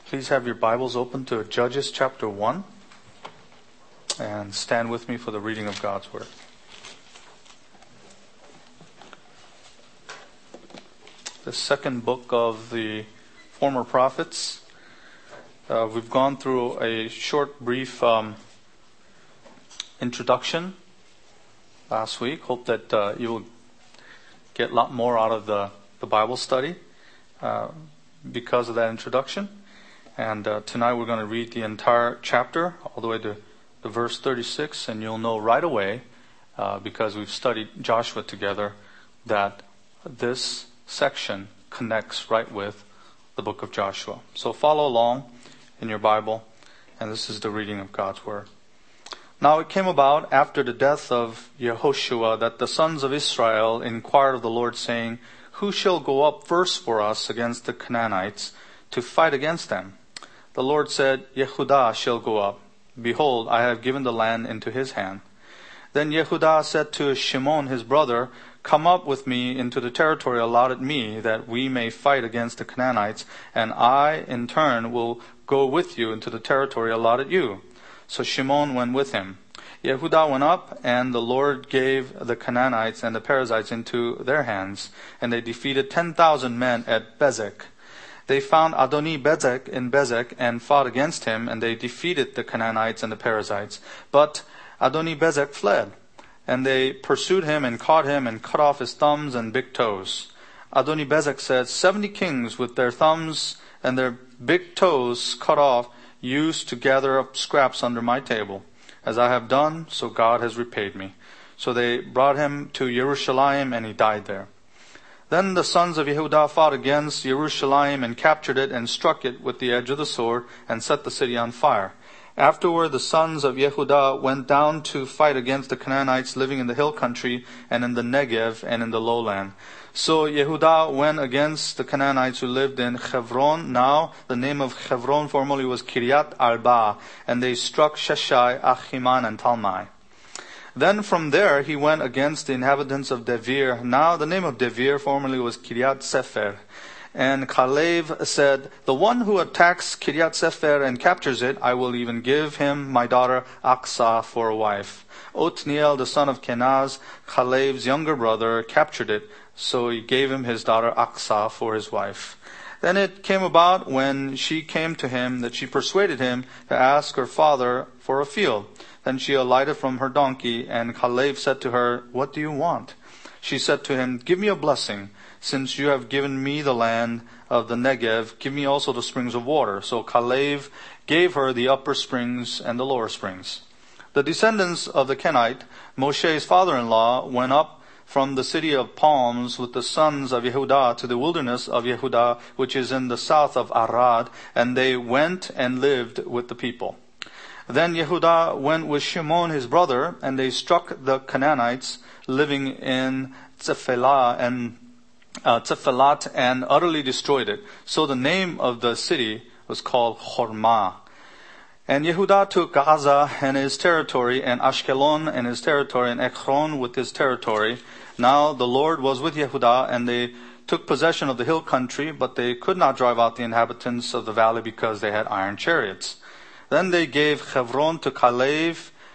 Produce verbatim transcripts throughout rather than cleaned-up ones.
Please have your Bibles open to Judges chapter one and stand with me for the reading of God's Word. The second book of the former prophets. Uh, we've gone through a short, brief um, introduction last week. Hope that uh, you will get a lot more out of the, the Bible study uh, because of that introduction. And uh, tonight we're going to read the entire chapter all the way to, to verse thirty-six, and you'll know right away, uh, because we've studied Joshua together, that this section connects right with the book of Joshua. So follow along in your Bible, and this is the reading of God's Word. Now it came about after the death of Yehoshua that the sons of Israel inquired of the Lord, saying, "Who shall go up first for us against the Canaanites to fight against them?" The Lord said, "Yehudah shall go up. Behold, I have given the land into his hand." Then Yehudah said to Shimon his brother, "Come up with me into the territory allotted me, that we may fight against the Canaanites, and I in turn will go with you into the territory allotted you." So Shimon went with him. Yehudah went up, and the Lord gave the Canaanites and the Perizzites into their hands, and they defeated ten thousand men at Bezek. They found Adoni-Bezek in Bezek and fought against him, and they defeated the Canaanites and the Perizzites. But Adoni-Bezek fled, and they pursued him and caught him and cut off his thumbs and big toes. Adoni-Bezek said, "Seventy kings with their thumbs and their big toes cut off used to gather up scraps under my table. As I have done, so God has repaid me." So they brought him to Jerusalem, and he died there. Then the sons of Yehudah fought against Jerusalem and captured it and struck it with the edge of the sword and set the city on fire. Afterward, the sons of Yehudah went down to fight against the Canaanites living in the hill country and in the Negev and in the lowland. So Yehudah went against the Canaanites who lived in Hebron. Now the name of Hebron formerly was Kiryat Arba, and they struck Sheshai, Achiman, and Talmai. Then from there he went against the inhabitants of Devir. Now the name of Devir formerly was Kiryat Sefer. And Caleb said, "The one who attacks Kiryat Sefer and captures it, I will even give him my daughter Aksah for a wife." Othniel, the son of Kenaz, Caleb's younger brother, captured it. So he gave him his daughter Aksah for his wife. Then it came about when she came to him that she persuaded him to ask her father for a field. Then she alighted from her donkey, and Caleb said to her, "What do you want?" She said to him, "Give me a blessing. Since you have given me the land of the Negev, give me also the springs of water." So Caleb gave her the upper springs and the lower springs. The descendants of the Kenite, Moshe's father-in-law, went up from the city of palms with the sons of Yehudah to the wilderness of Yehudah, which is in the south of Arad, and they went and lived with the people. Then Yehudah went with Shimon his brother, and they struck the Canaanites living in Tzephelah and uh, Tzephelat and utterly destroyed it. So the name of the city was called Hormah. And Yehudah took Gaza and his territory, and Ashkelon and his territory, and Ekron with his territory. Now the Lord was with Yehudah, and they took possession of the hill country, but they could not drive out the inhabitants of the valley because they had iron chariots. Then they gave Hebron to Caleb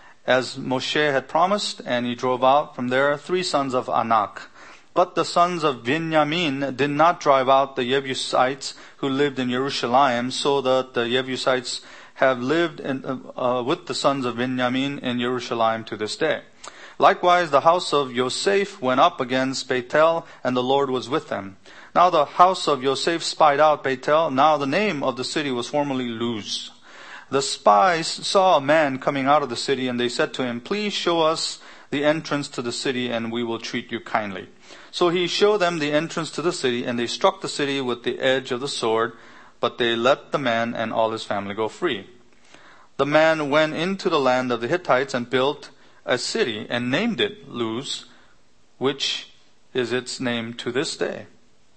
as Moshe had promised, and he drove out from there three sons of Anak. But the sons of Binyamin did not drive out the Jebusites who lived in Jerusalem, so that the Jebusites have lived in, uh, with the sons of Binyamin in Jerusalem to this day. Likewise, the house of Yosef went up against Bethel, and the Lord was with them. Now the house of Yosef spied out Bethel. Now the name of the city was formerly Luz. The spies saw a man coming out of the city, and they said to him, "Please show us the entrance to the city, and we will treat you kindly." So he showed them the entrance to the city, and they struck the city with the edge of the sword, but they let the man and all his family go free. The man went into the land of the Hittites and built a city and named it Luz, which is its name to this day.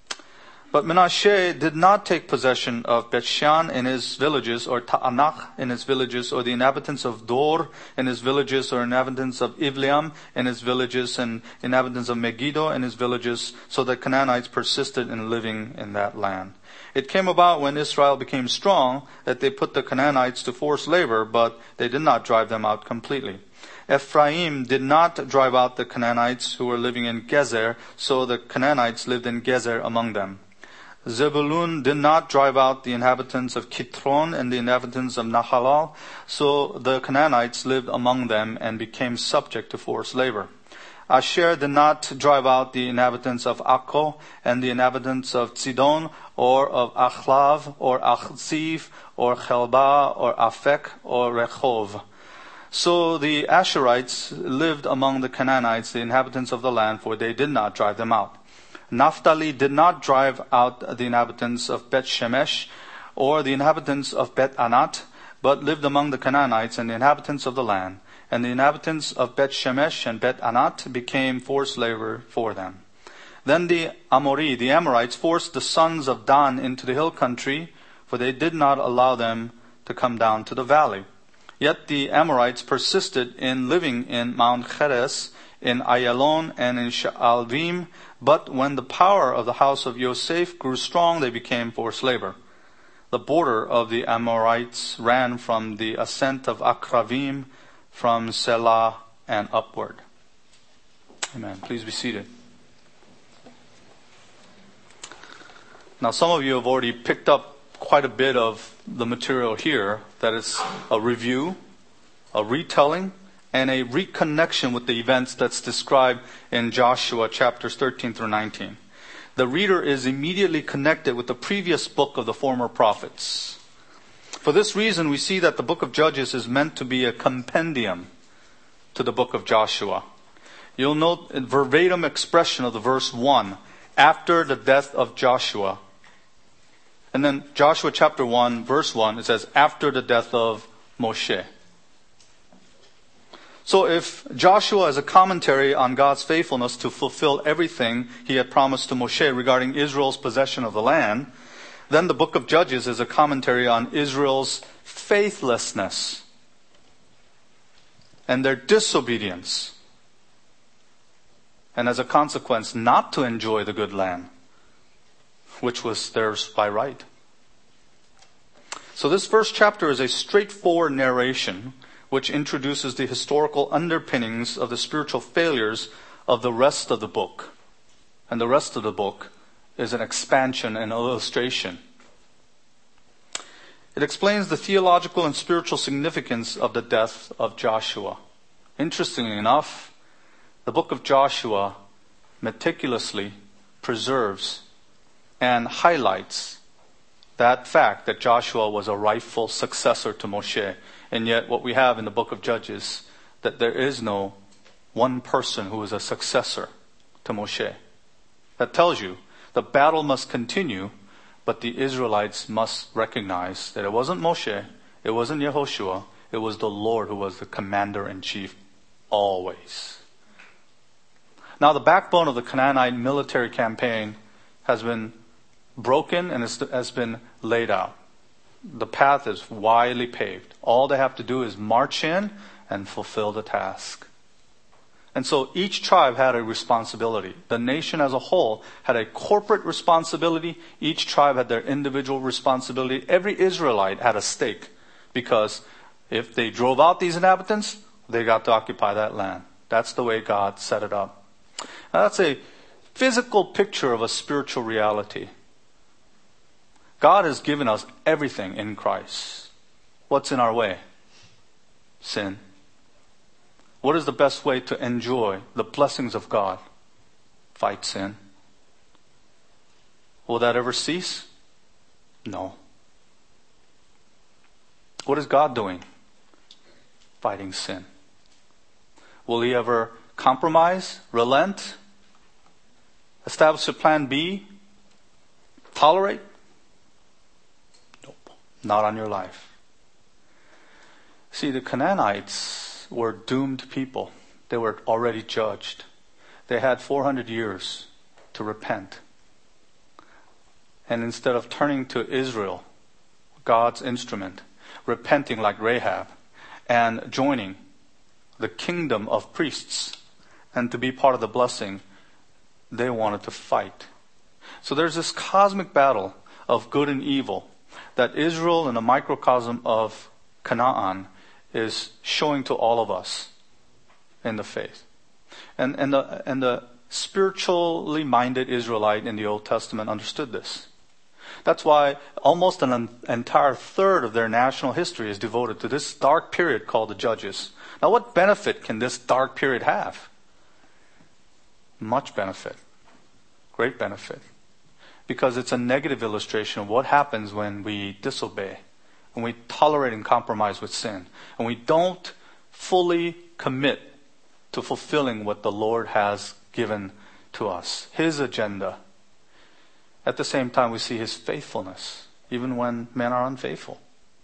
But Manasseh did not take possession of Bethshan and his villages, or Ta'anach and his villages, or the inhabitants of Dor and his villages, or inhabitants of Ivleam and his villages, and inhabitants of Megiddo and his villages, so the Canaanites persisted in living in that land. It came about when Israel became strong that they put the Canaanites to forced labor, but they did not drive them out completely. Ephraim did not drive out the Canaanites who were living in Gezer, so the Canaanites lived in Gezer among them. Zebulun did not drive out the inhabitants of Kitron and the inhabitants of Nahalal, so the Canaanites lived among them and became subject to forced labor. Asher did not drive out the inhabitants of Akko and the inhabitants of Sidon, or of Achlav, or Achziv, or Chelba, or Afek, or Rechov. So the Asherites lived among the Canaanites, the inhabitants of the land, for they did not drive them out. Naphtali did not drive out the inhabitants of Bet Shemesh or the inhabitants of Bet Anat, but lived among the Canaanites and the inhabitants of the land. And the inhabitants of Bet Shemesh and Bet Anat became forced labor for them. Then the Amori, the Amorites, forced the sons of Dan into the hill country, for they did not allow them to come down to the valley. Yet the Amorites persisted in living in Mount Cheres, in Ayalon, and in Shaalvim. But when the power of the house of Yosef grew strong, they became forced labor. The border of the Amorites ran from the ascent of Akravim, from Selah and upward. Amen. Please be seated. Now, some of you have already picked up quite a bit of the material here. That is a review, a retelling, and a reconnection with the events that's described in Joshua chapters thirteen through nineteen. The reader is immediately connected with the previous book of the former prophets. For this reason, we see that the book of Judges is meant to be a compendium to the book of Joshua. You'll note a verbatim expression of the verse one, after the death of Joshua. And then Joshua chapter one, verse one, it says, after the death of Moshe. So if Joshua is a commentary on God's faithfulness to fulfill everything he had promised to Moshe regarding Israel's possession of the land, then the book of Judges is a commentary on Israel's faithlessness and their disobedience, and as a consequence, not to enjoy the good land, which was theirs by right. So this first chapter is a straightforward narration which introduces the historical underpinnings of the spiritual failures of the rest of the book. And the rest of the book is an expansion and illustration. It explains the theological and spiritual significance of the death of Joshua. Interestingly enough, the book of Joshua meticulously preserves and highlights that fact that Joshua was a rightful successor to Moshe. And yet what we have in the book of Judges, that there is no one person who is a successor to Moshe. That tells you the battle must continue, but the Israelites must recognize that it wasn't Moshe, it wasn't Yehoshua, it was the Lord who was the commander-in-chief always. Now the backbone of the Canaanite military campaign has been broken and has been laid out. The path is widely paved. All they have to do is march in and fulfill the task. And so each tribe had a responsibility. The nation as a whole had a corporate responsibility. Each tribe had their individual responsibility. Every Israelite had a stake, because if they drove out these inhabitants, they got to occupy that land. That's the way God set it up. Now, that's a physical picture of a spiritual reality. God has given us everything in Christ. What's in our way? Sin. What is the best way to enjoy the blessings of God? Fight sin. Will that ever cease? No. What is God doing? Fighting sin. Will he ever compromise, relent, establish a plan B, tolerate? Nope. Not on your life. See, the Canaanites were doomed people. They were already judged. They had four hundred years to repent. And instead of turning to Israel, God's instrument, repenting like Rahab, and joining the kingdom of priests, and to be part of the blessing, they wanted to fight. So there's this cosmic battle of good and evil that Israel in a microcosm of Canaan is showing to all of us in the faith. And, and, the, and the spiritually minded Israelite in the Old Testament understood this. That's why almost an entire third of their national history is devoted to this dark period called the Judges. Now, what benefit can this dark period have? Much benefit. Great benefit. Because it's a negative illustration of what happens when we disobey, when we tolerate and compromise with sin, and we don't fully commit to fulfilling what the Lord has given to us, His agenda. At the same time, we see His faithfulness, even when men are unfaithful.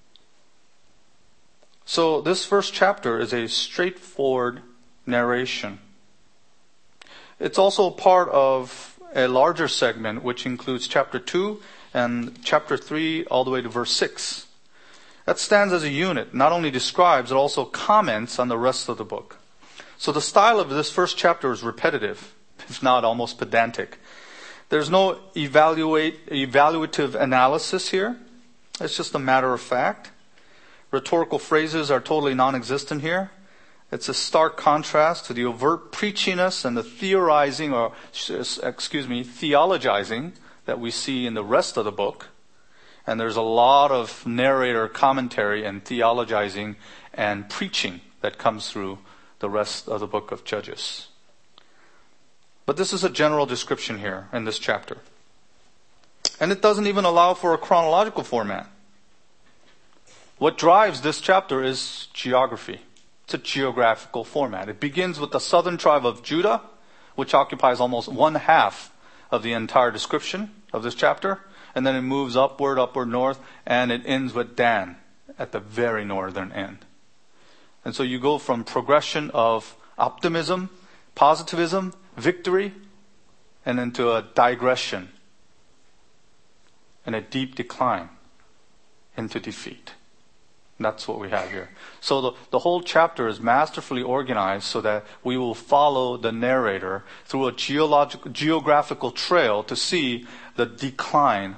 So this first chapter is a straightforward narration. It's also part of a larger segment, which includes chapter two and chapter three all the way to verse six. That stands as a unit, not only describes, it also comments on the rest of the book. So the style of this first chapter is repetitive, if not almost pedantic. There's no evaluate, evaluative analysis here. It's just a matter of fact. Rhetorical phrases are totally non-existent here. It's a stark contrast to the overt preachiness and the theorizing, or excuse me, theologizing that we see in the rest of the book. And there's a lot of narrator commentary and theologizing and preaching that comes through the rest of the book of Judges. But this is a general description here in this chapter. And it doesn't even allow for a chronological format. What drives this chapter is geography. It's a geographical format. It begins with the southern tribe of Judah, which occupies almost one half of the entire description of this chapter. And then it moves upward, upward north, and it ends with Dan at the very northern end. And so you go from progression of optimism, positivism, victory, and into a digression and a deep decline into defeat. That's what we have here. So the, the whole chapter is masterfully organized so that we will follow the narrator through a geological, geographical trail to see the decline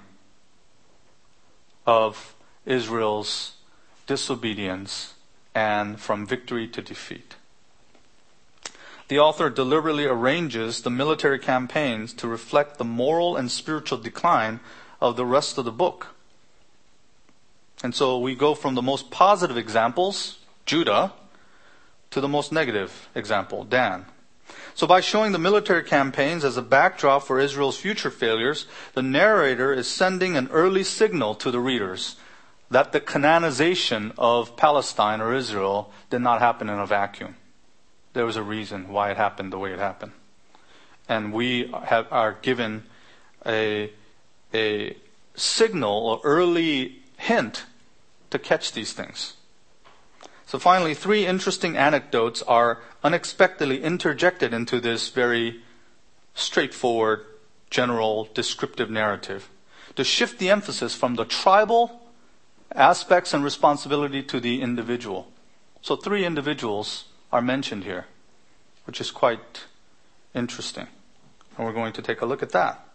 of Israel's disobedience and from victory to defeat. The author deliberately arranges the military campaigns to reflect the moral and spiritual decline of the rest of the book. And so we go from the most positive examples, Judah, to the most negative example, Dan. So by showing the military campaigns as a backdrop for Israel's future failures, the narrator is sending an early signal to the readers that the Canaanization of Palestine or Israel did not happen in a vacuum. There was a reason why it happened the way it happened. And we have, are given a, a signal or early hint to catch these things. So finally, three interesting anecdotes are unexpectedly interjected into this very straightforward, general, descriptive narrative to shift the emphasis from the tribal aspects and responsibility to the individual. So three individuals are mentioned here, which is quite interesting. And we're going to take a look at that.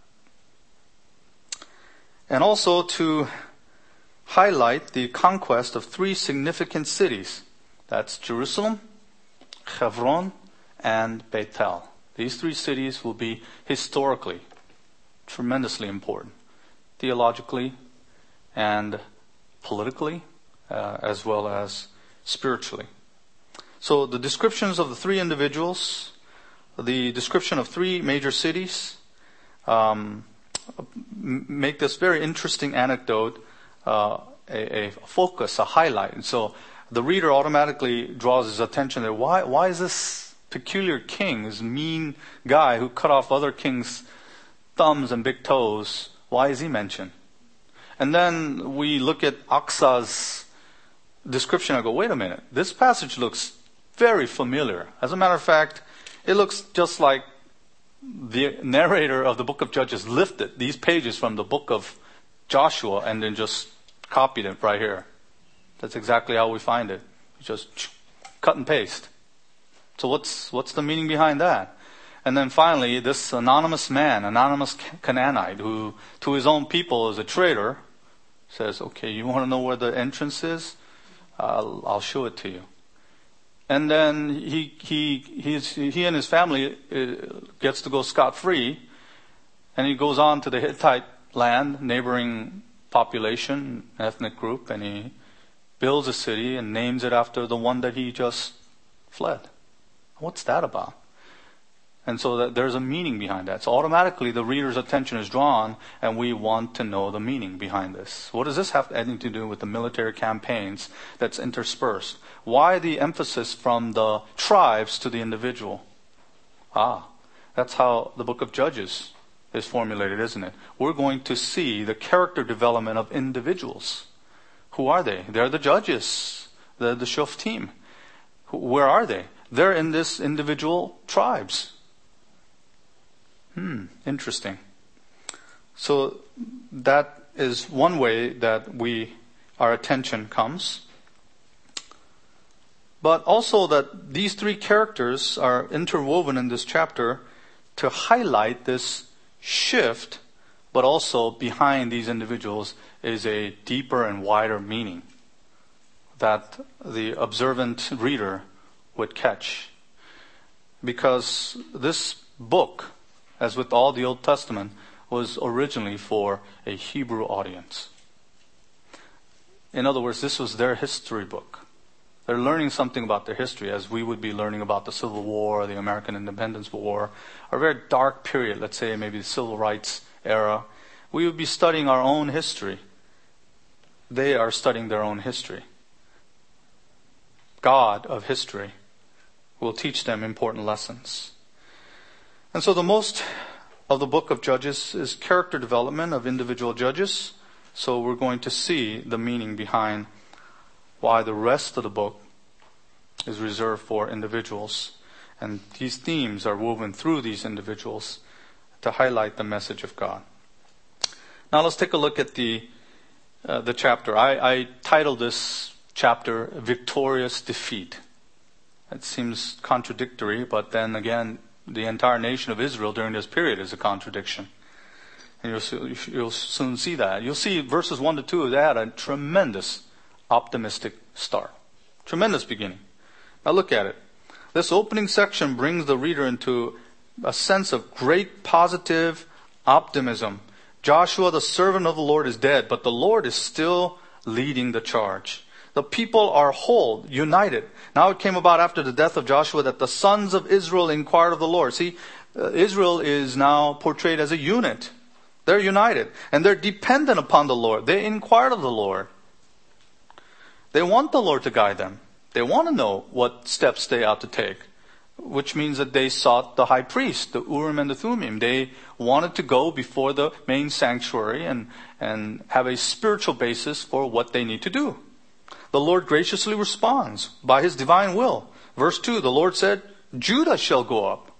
And also to highlight the conquest of three significant cities. That's Jerusalem, Hebron, and Bethel. These three cities will be historically tremendously important, theologically and politically, uh, as well as spiritually. So the descriptions of the three individuals, the description of three major cities, um, make this very interesting anecdote uh, a, a focus, a highlight. And so the reader automatically draws his attention there. Why, why is this peculiar king, this mean guy who cut off other kings' thumbs and big toes, why is he mentioned? And then we look at Aksa's description and go, wait a minute, this passage looks very familiar. As a matter of fact, it looks just like the narrator of the book of Judges lifted these pages from the book of Joshua and then just copied it right here. That's exactly how we find it. Just cut and paste. So what's what's the meaning behind that? And then finally, this anonymous man, anonymous Canaanite, who to his own people is a traitor, says, okay, you want to know where the entrance is? I'll, I'll show it to you. And then he he he's, he and his family gets to go scot-free, and he goes on to the Hittite land, neighboring population, ethnic group, and he builds a city and names it after the one that he just fled. What's that about? And so that there's a meaning behind that. So automatically the reader's attention is drawn, and we want to know the meaning behind this. What does this have anything to do with the military campaigns that's interspersed? Why the emphasis from the tribes to the individual? Ah, that's how the book of Judges is formulated, isn't it? We're going to see the character development of individuals. Who are they? They're the judges, the, the Shoftim. Where are they? They're in this individual tribes. Hmm, interesting. So that is one way that we, our attention comes. But also that these three characters are interwoven in this chapter to highlight this shift, but also behind these individuals is a deeper and wider meaning that the observant reader would catch. Because this book, as with all the Old Testament, was originally for a Hebrew audience. In other words, this was their history book. They're learning something about their history, as we would be learning about the Civil War, the American Independence War, a very dark period, let's say maybe the Civil Rights era. We would be studying our own history. They are studying their own history. God of history will teach them important lessons. And so the most of the book of Judges is character development of individual judges. So we're going to see the meaning behind why the rest of the book is reserved for individuals. And these themes are woven through these individuals to highlight the message of God. Now let's take a look at the uh, the chapter. I, I titled this chapter Victorious Defeat. It seems contradictory, but then again, the entire nation of Israel during this period is a contradiction. And you'll, you'll soon see that. You'll see verses one to two, they had a tremendous optimistic start. Tremendous beginning. Now look at it. This opening section brings the reader into a sense of great positive optimism. Joshua, the servant of the Lord, is dead, but the Lord is still leading the charge. The people are whole, united. Now it came about after the death of Joshua that the sons of Israel inquired of the Lord. See, uh, Israel is now portrayed as a unit. They're united, and they're dependent upon the Lord. They inquired of the Lord. They want the Lord to guide them. They want to know what steps they ought to take, which means that they sought the high priest, the Urim and the Thummim. They wanted to go before the main sanctuary and, and have a spiritual basis for what they need to do. The Lord graciously responds by His divine will. Verse two, the Lord said, Judah shall go up.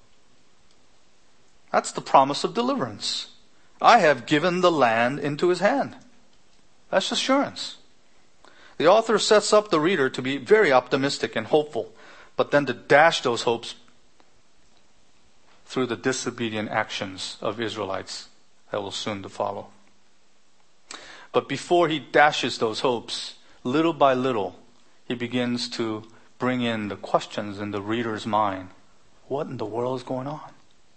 That's the promise of deliverance. I have given the land into his hand. That's assurance. The author sets up the reader to be very optimistic and hopeful, but then to dash those hopes through the disobedient actions of Israelites that will soon to follow. But before he dashes those hopes, little by little, he begins to bring in the questions in the reader's mind. What in the world is going on?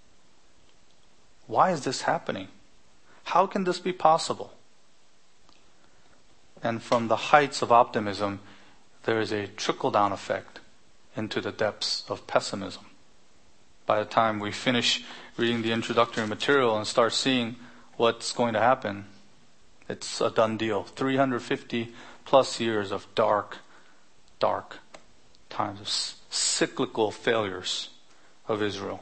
Why is this happening? How can this be possible? And from the heights of optimism, there is a trickle-down effect into the depths of pessimism. By the time we finish reading the introductory material and start seeing what's going to happen, it's a done deal. three hundred fifty plus years of dark, dark times, of cyclical failures of Israel.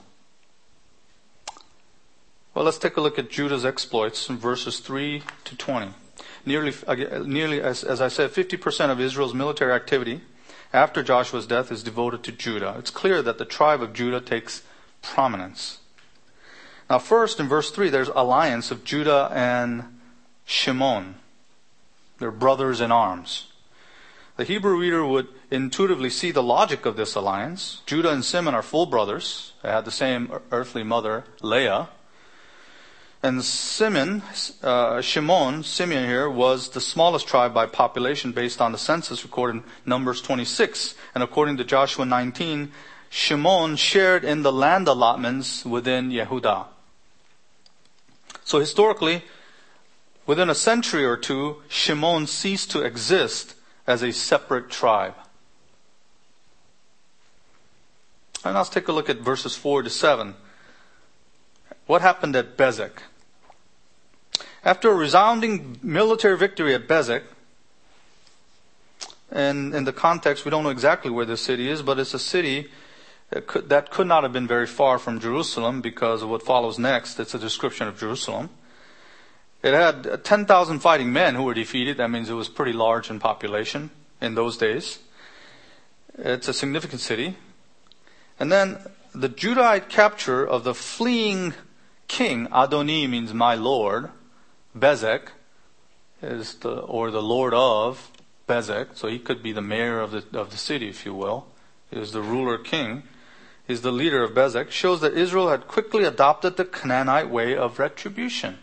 Well, let's take a look at Judah's exploits in verses three to twenty. Nearly, nearly as, as I said, fifty percent of Israel's military activity after Joshua's death is devoted to Judah. It's clear that the tribe of Judah takes prominence. Now first, in verse three, there's alliance of Judah and Shimon. They're brothers in arms. the Hebrew reader would intuitively see the logic of this alliance. Judah and Simeon are full brothers. They had the same earthly mother, Leah. And Simeon, uh, Shimon, Simeon here, was the smallest tribe by population based on the census recorded in Numbers twenty-six. And according to Joshua nineteen, Shimon shared in the land allotments within Yehudah. So historically, within a century or two, Shimon ceased to exist as a separate tribe. And let's take a look at verses four to seven. What happened at Bezek? After a resounding military victory at Bezek, and in the context, we don't know exactly where this city is, but it's a city that could, that could not have been very far from Jerusalem because of what follows next. It's a description of Jerusalem. It had ten thousand fighting men who were defeated. That means it was pretty large in population in those days. It's a significant city. And then the Judahite capture of the fleeing king, Adoni means my lord, Bezek is the, or the lord of Bezek. So he could be the mayor of the, of the city, if you will. He was the ruler king. He's the leader of Bezek. Shows that Israel had quickly adopted the Canaanite way of retribution.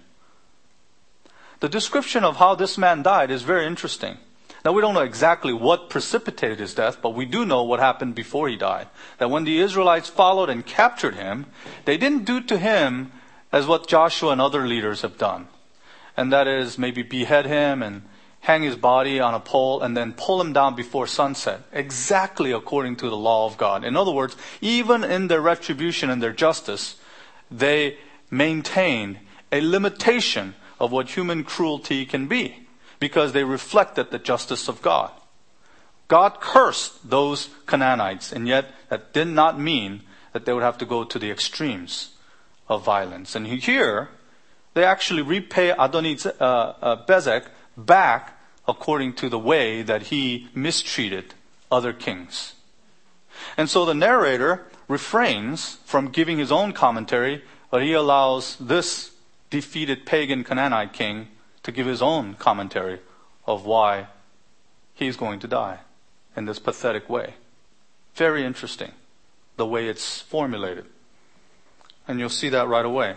The description of how this man died is very interesting. Now we don't know exactly what precipitated his death, but we do know what happened before he died. That when the Israelites followed and captured him, they didn't do to him as what Joshua and other leaders have done. And that is maybe behead him and hang his body on a pole and then pull him down before sunset. Exactly according to the law of God. In other words, even in their retribution and their justice, they maintained a limitation of what human cruelty can be, because they reflected the justice of God. God cursed those Canaanites, and yet that did not mean that they would have to go to the extremes of violence. And here, they actually repay Adoni uh, uh, Bezek back according to the way that he mistreated other kings. And so the narrator refrains from giving his own commentary, but he allows this defeated pagan Canaanite king to give his own commentary of why he's going to die in this pathetic way. Very interesting, the way it's formulated. And you'll see that right away.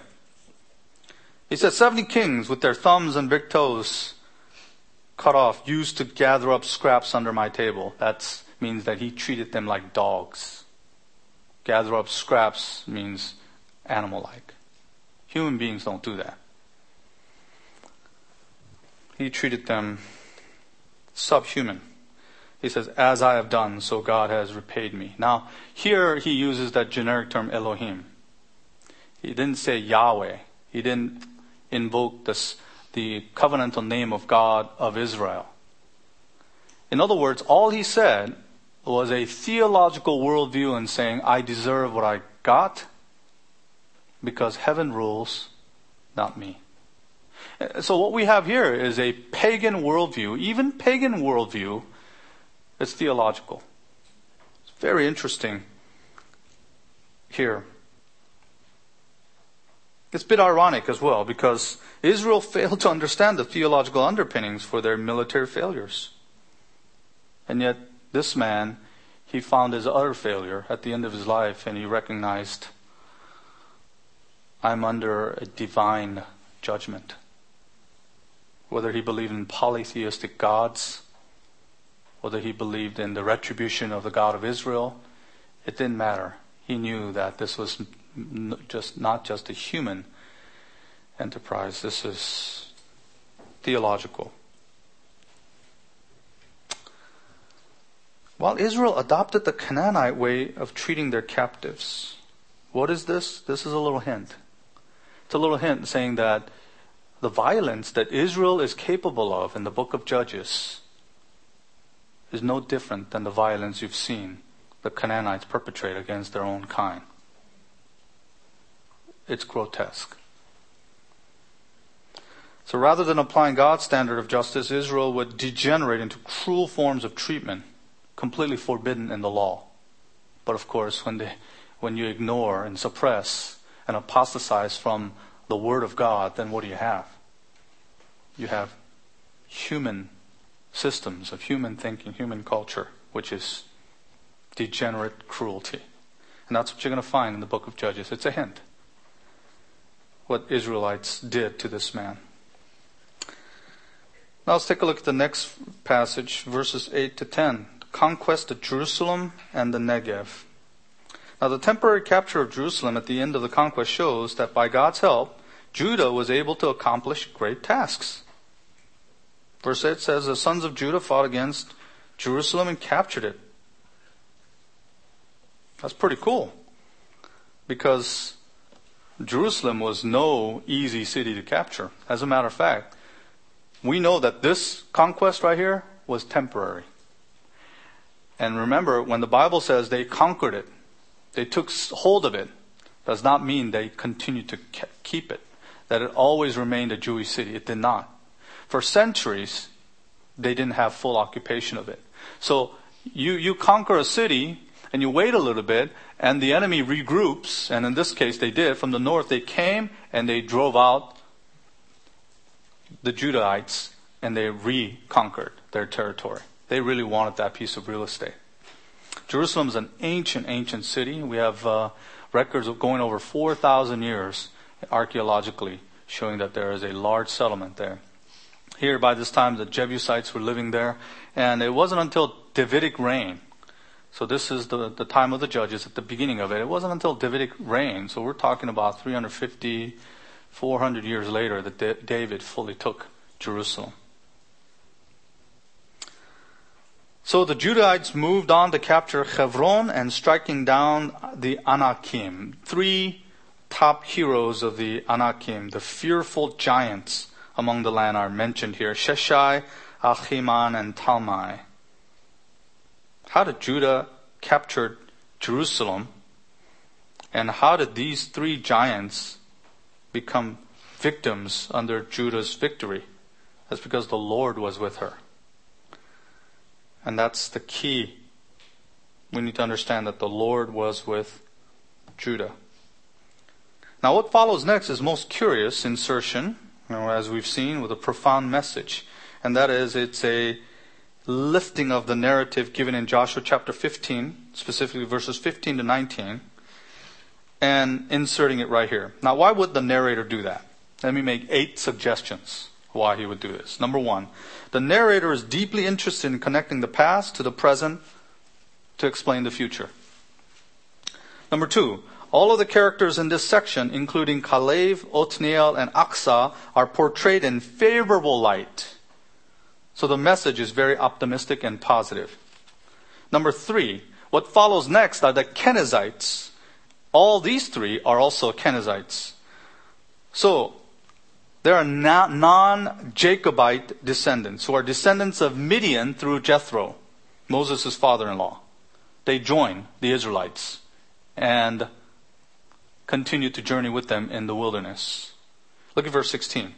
He said, seventy kings with their thumbs and big toes cut off used to gather up scraps under my table. That means that he treated them like dogs. Gather up scraps means animal-like. Human beings don't do that. He treated them subhuman. He says, as I have done, so God has repaid me. Now, here he uses that generic term Elohim. He didn't say Yahweh. He didn't invoke this, the covenantal name of God of Israel. In other words, all he said was a theological worldview in saying, I deserve what I got, because heaven rules, not me. So what we have here is a pagan worldview. Even pagan worldview is theological. It's very interesting here. It's a bit ironic as well, because Israel failed to understand the theological underpinnings for their military failures. And yet this man, he found his utter failure at the end of his life, and he recognized, I'm under a divine judgment. Whether he believed in polytheistic gods, whether he believed in the retribution of the God of Israel, it didn't matter. He knew that this was just not just a human enterprise. This is theological. While Israel adopted the Canaanite way of treating their captives, what is this? This is a little hint. It's a little hint saying that the violence that Israel is capable of in the book of Judges is no different than the violence you've seen the Canaanites perpetrate against their own kind. It's grotesque. So rather than applying God's standard of justice, Israel would degenerate into cruel forms of treatment, completely forbidden in the law. But of course, when they, when you ignore and suppress and apostatize from the Word of God, then what do you have? You have human systems of human thinking, human culture, which is degenerate cruelty. And that's what you're going to find in the book of Judges. It's a hint. What Israelites did to this man. Now let's take a look at the next passage, verses eight to ten. The conquest of Jerusalem and the Negev. Now the temporary capture of Jerusalem at the end of the conquest shows that by God's help, Judah was able to accomplish great tasks. Verse eight says, the sons of Judah fought against Jerusalem and captured it. That's pretty cool. Because Jerusalem was no easy city to capture. As a matter of fact, we know that this conquest right here was temporary. And remember, when the Bible says they conquered it, they took hold of it, does not mean they continued to keep it. That it always remained a Jewish city. It did not. For centuries, they didn't have full occupation of it. So you, you conquer a city and you wait a little bit and the enemy regroups, and in this case they did. From the north they came and they drove out the Judahites and they reconquered their territory. They really wanted that piece of real estate. Jerusalem is an ancient, ancient city. We have uh, records of going over four thousand years archaeologically showing that there is a large settlement there. Here by this time the Jebusites were living there, and it wasn't until Davidic reign. So this is the, the time of the judges at the beginning of it. It wasn't until Davidic reign, so we're talking about three hundred fifty, four hundred years later that D- David fully took Jerusalem. So the Judahites moved on to capture Hebron and striking down the Anakim. Three top heroes of the Anakim, the fearful giants among the land, are mentioned here. Sheshai, Ahiman, and Talmai. How did Judah capture Jerusalem? And how did these three giants become victims under Judah's victory? That's because the Lord was with her. And that's the key. We need to understand that the Lord was with Judah. Now what follows next is most curious insertion, you know, as we've seen, with a profound message. And that is, it's a lifting of the narrative given in Joshua chapter fifteen, specifically verses fifteen to nineteen, and inserting it right here. Now why would the narrator do that? Let me make eight suggestions why he would do this. Number one, the narrator is deeply interested in connecting the past to the present to explain the future. Number two, all of the characters in this section, including Kalev, Othniel, and Aksa, are portrayed in favorable light. So the message is very optimistic and positive. Number three, what follows next are the Kenizzites. All these three are also Kenizzites. So, there are non-Jacobite descendants who are descendants of Midian through Jethro, Moses' father-in-law. They join the Israelites and continue to journey with them in the wilderness. Look at verse sixteen.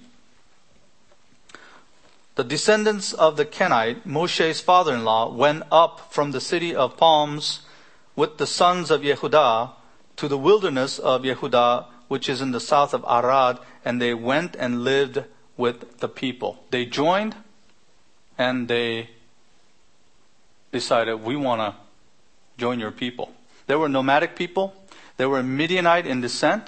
The descendants of the Kenite, Moshe's father-in-law, went up from the city of palms with the sons of Yehudah to the wilderness of Yehudah, which is in the south of Arad, and they went and lived with the people. They joined and they decided, we want to join your people. They were nomadic people. They were Midianite in descent.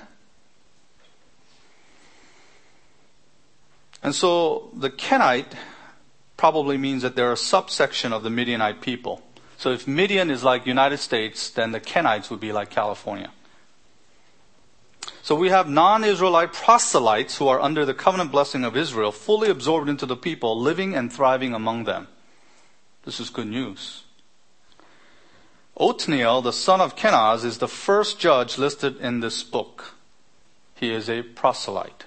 And so the Kenite probably means that they're a subsection of the Midianite people. So if Midian is like United States, then the Kenites would be like California. So we have non-Israelite proselytes who are under the covenant blessing of Israel, fully absorbed into the people, living and thriving among them. This is good news. Othniel, the son of Kenaz, is the first judge listed in this book. He is a proselyte.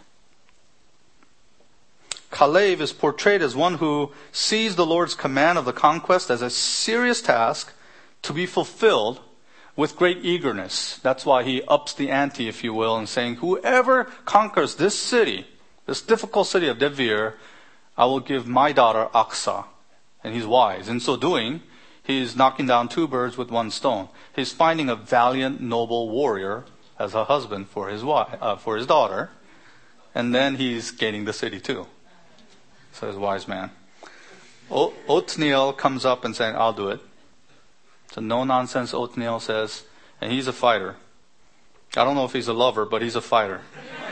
Kalev is portrayed as one who sees the Lord's command of the conquest as a serious task to be fulfilled with great eagerness. That's why he ups the ante, if you will, and saying, whoever conquers this city, this difficult city of Devir, I will give my daughter Aksa. And he's wise. In so doing, he's knocking down two birds with one stone. He's finding a valiant, noble warrior as a husband for his wife, uh, for his daughter, and then he's gaining the city too. Says wise man. o- Othniel comes up and saying, I'll do it. So no-nonsense Othniel says, and he's a fighter. I don't know if he's a lover, but he's a fighter.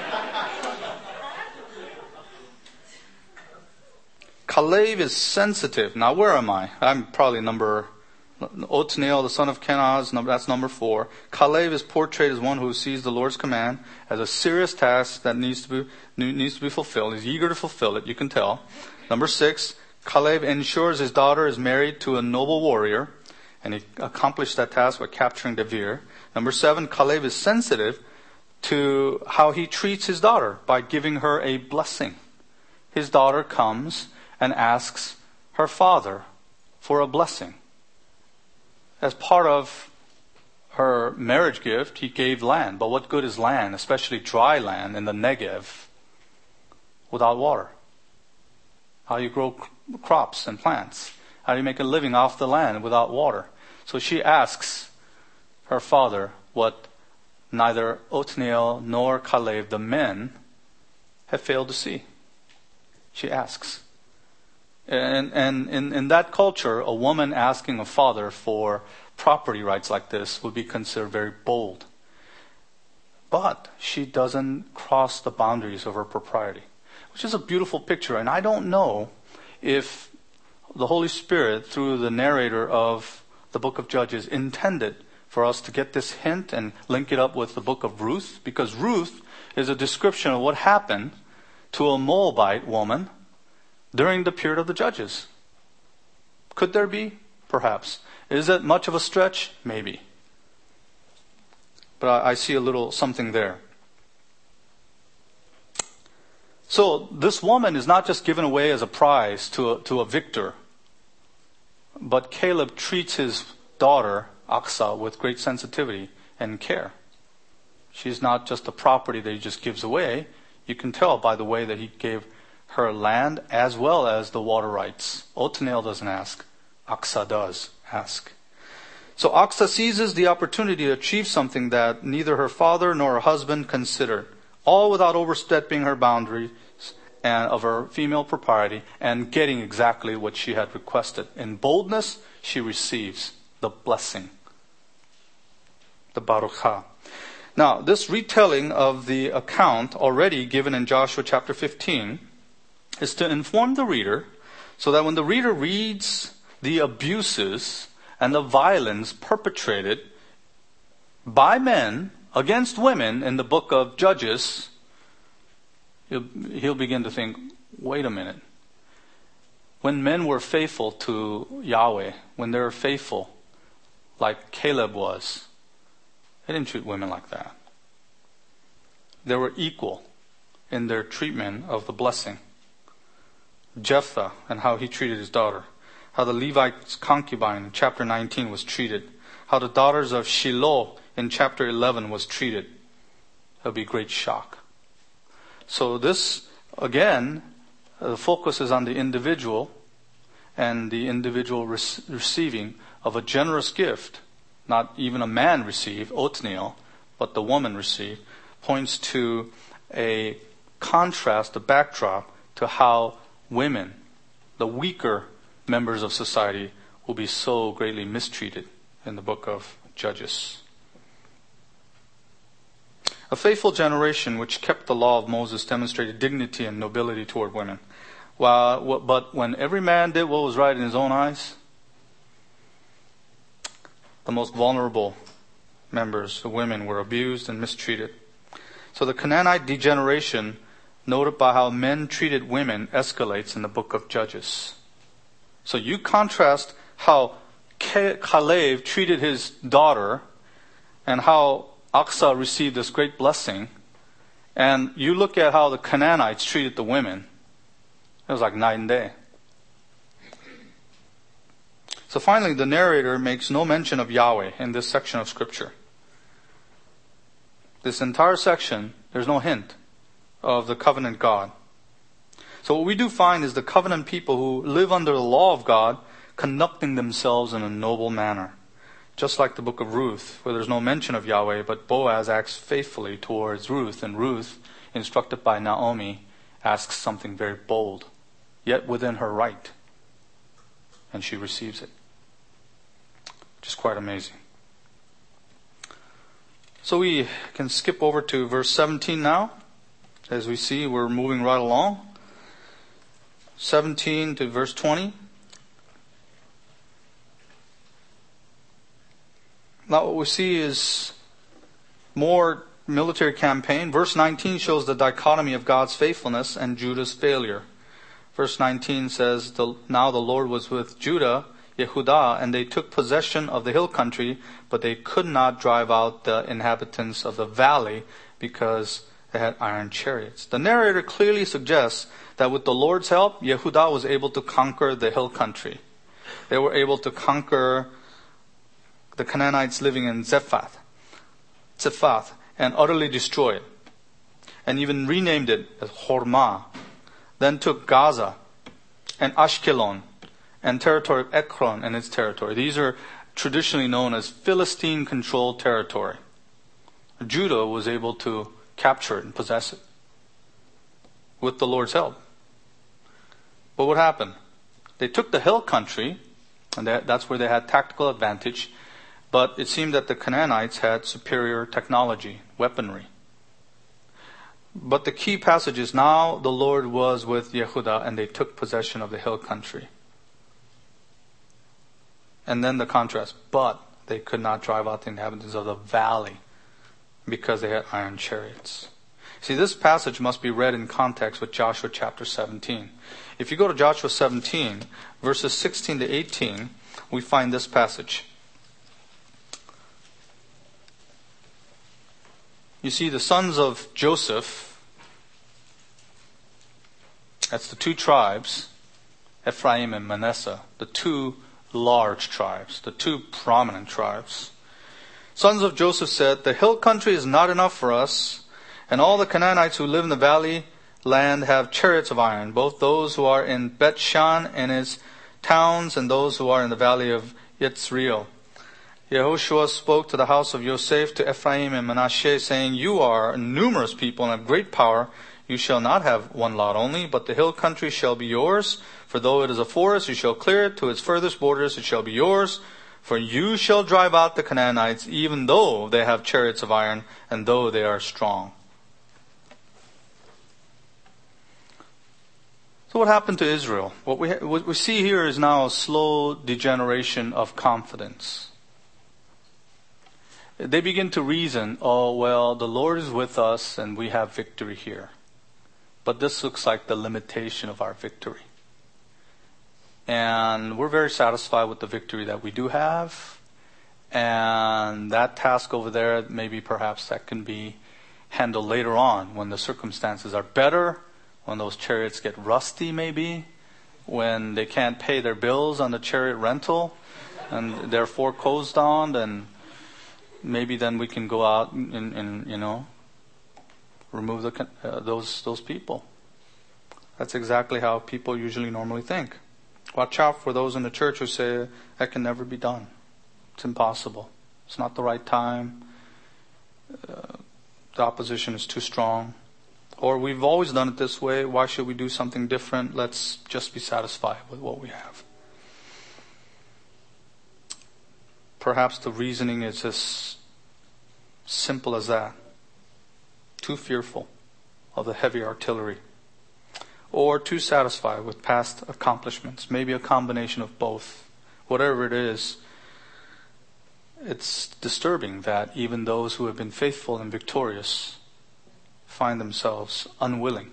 Caleb is sensitive. Now, where am I? I'm probably number... Othniel, the son of Kenaz, that's number four. Caleb is portrayed as one who sees the Lord's command as a serious task that needs to be needs to be fulfilled. He's eager to fulfill it, you can tell. Number six, Caleb ensures his daughter is married to a noble warrior, and he accomplished that task by capturing Devir. Number seven, Caleb is sensitive to how he treats his daughter by giving her a blessing. His daughter comes and asks her father for a blessing. As part of her marriage gift, he gave land. But what good is land, especially dry land in the Negev, without water? How do you grow crops and plants? How do you make a living off the land without water? So she asks her father what neither Othniel nor Caleb, the men, have failed to see. She asks. And, and in, in that culture, a woman asking a father for property rights like this would be considered very bold. But she doesn't cross the boundaries of her propriety, which is a beautiful picture. And I don't know if the Holy Spirit, through the narrator of the book of Judges, intended for us to get this hint and link it up with the book of Ruth, because Ruth is a description of what happened to a Moabite woman during the period of the Judges. Could there be? Perhaps. Is it much of a stretch? Maybe. But I, I see a little something there. So this woman is not just given away as a prize to a, to a victor, but Caleb treats his daughter, Aksa, with great sensitivity and care. She's not just a property that he just gives away. You can tell by the way that he gave her land as well as the water rights. Othniel doesn't ask. Aksa does ask. So Aksa seizes the opportunity to achieve something that neither her father nor her husband considered, all without overstepping her boundaries and of her female propriety and getting exactly what she had requested. In boldness, she receives the blessing, the Baruchah. Now, this retelling of the account already given in Joshua chapter fifteen is to inform the reader so that when the reader reads the abuses and the violence perpetrated by men against women in the book of Judges, he'll, he'll begin to think, wait a minute. When men were faithful to Yahweh, when they were faithful like Caleb was, they didn't treat women like that. They were equal in their treatment of the blessing. Jephthah and how he treated his daughter. How the Levite's concubine in chapter nineteen was treated. How the daughters of Shiloh in chapter eleven was treated. It'll be a great shock. So this, again, the focus is on the individual and the individual re- receiving of a generous gift. Not even a man received, Othniel, but the woman received, points to a contrast, a backdrop to how women, the weaker members of society, will be so greatly mistreated in the book of Judges. A faithful generation which kept the law of Moses demonstrated dignity and nobility toward women. While, but when every man did what was right in his own eyes, the most vulnerable members, the women, were abused and mistreated. So the Canaanite degeneration, noted by how men treated women, escalates in the book of Judges. So you contrast how Caleb treated his daughter and how Aksa received this great blessing, and you look at how the Canaanites treated the women. It was like night and day. So finally, the narrator makes no mention of Yahweh in this section of Scripture. This entire section, there's no hint of the covenant God. So what we do find is the covenant people who live under the law of God conducting themselves in a noble manner. Just like the book of Ruth, where there's no mention of Yahweh, but Boaz acts faithfully towards Ruth, and Ruth, instructed by Naomi, asks something very bold, yet within her right. and she receives it. Which is quite amazing. So we can skip over to verse seventeen now. As we see, we're moving right along. seventeen to verse twenty. Now what we see is more military campaign. Verse nineteen shows the dichotomy of God's faithfulness and Judah's failure. Verse nineteen says, now the Lord was with Judah, Yehudah, and they took possession of the hill country, but they could not drive out the inhabitants of the valley because they had iron chariots. The narrator clearly suggests that with the Lord's help, Yehudah was able to conquer the hill country. They were able to conquer the Canaanites living in Zephath, Zephath, and utterly destroy it. And even renamed it as Hormah. Then took Gaza and Ashkelon and territory of Ekron and its territory. These are traditionally known as Philistine-controlled territory. Judah was able to capture it and possess it with the Lord's help. But what happened? They took the hill country, and that's where they had tactical advantage. But it seemed that the Canaanites had superior technology, weaponry. But the key passage is, now the Lord was with Yehudah and they took possession of the hill country. And then the contrast, but they could not drive out the inhabitants of the valley because they had iron chariots. See, this passage must be read in context with Joshua chapter seventeen. If you go to Joshua seventeen, verses sixteen to eighteen, we find this passage. You see, the sons of Joseph, that's the two tribes, Ephraim and Manasseh, the two large tribes, the two prominent tribes. Sons of Joseph said, the hill country is not enough for us, and all the Canaanites who live in the valley land have chariots of iron, both those who are in Bet-shan and its towns and those who are in the valley of Yitzreel. Yehoshua spoke to the house of Yosef, to Ephraim and Manasseh, saying, you are a numerous people and have great power. You shall not have one lot only, but the hill country shall be yours. For though it is a forest, you shall clear it. To its furthest borders it shall be yours. For you shall drive out the Canaanites, even though they have chariots of iron, and though they are strong. So what happened to Israel? What we, what we see here is now a slow degeneration of confidence. They begin to reason, oh, well, the Lord is with us and we have victory here. But this looks like the limitation of our victory. And we're very satisfied with the victory that we do have. And that task over there, maybe perhaps that can be handled later on when the circumstances are better, when those chariots get rusty maybe, when they can't pay their bills on the chariot rental and they're foreclosed on, and maybe then we can go out and, and you know, remove the, uh, those those people. That's exactly how people usually normally think. Watch out for those in the church who say, that can never be done. It's impossible. It's not the right time. Uh, the opposition is too strong. Or we've always done it this way. Why should we do something different? Let's just be satisfied with what we have. Perhaps the reasoning is as simple as that. Too fearful of the heavy artillery. Or too satisfied with past accomplishments. Maybe a combination of both. Whatever it is, it's disturbing that even those who have been faithful and victorious find themselves unwilling.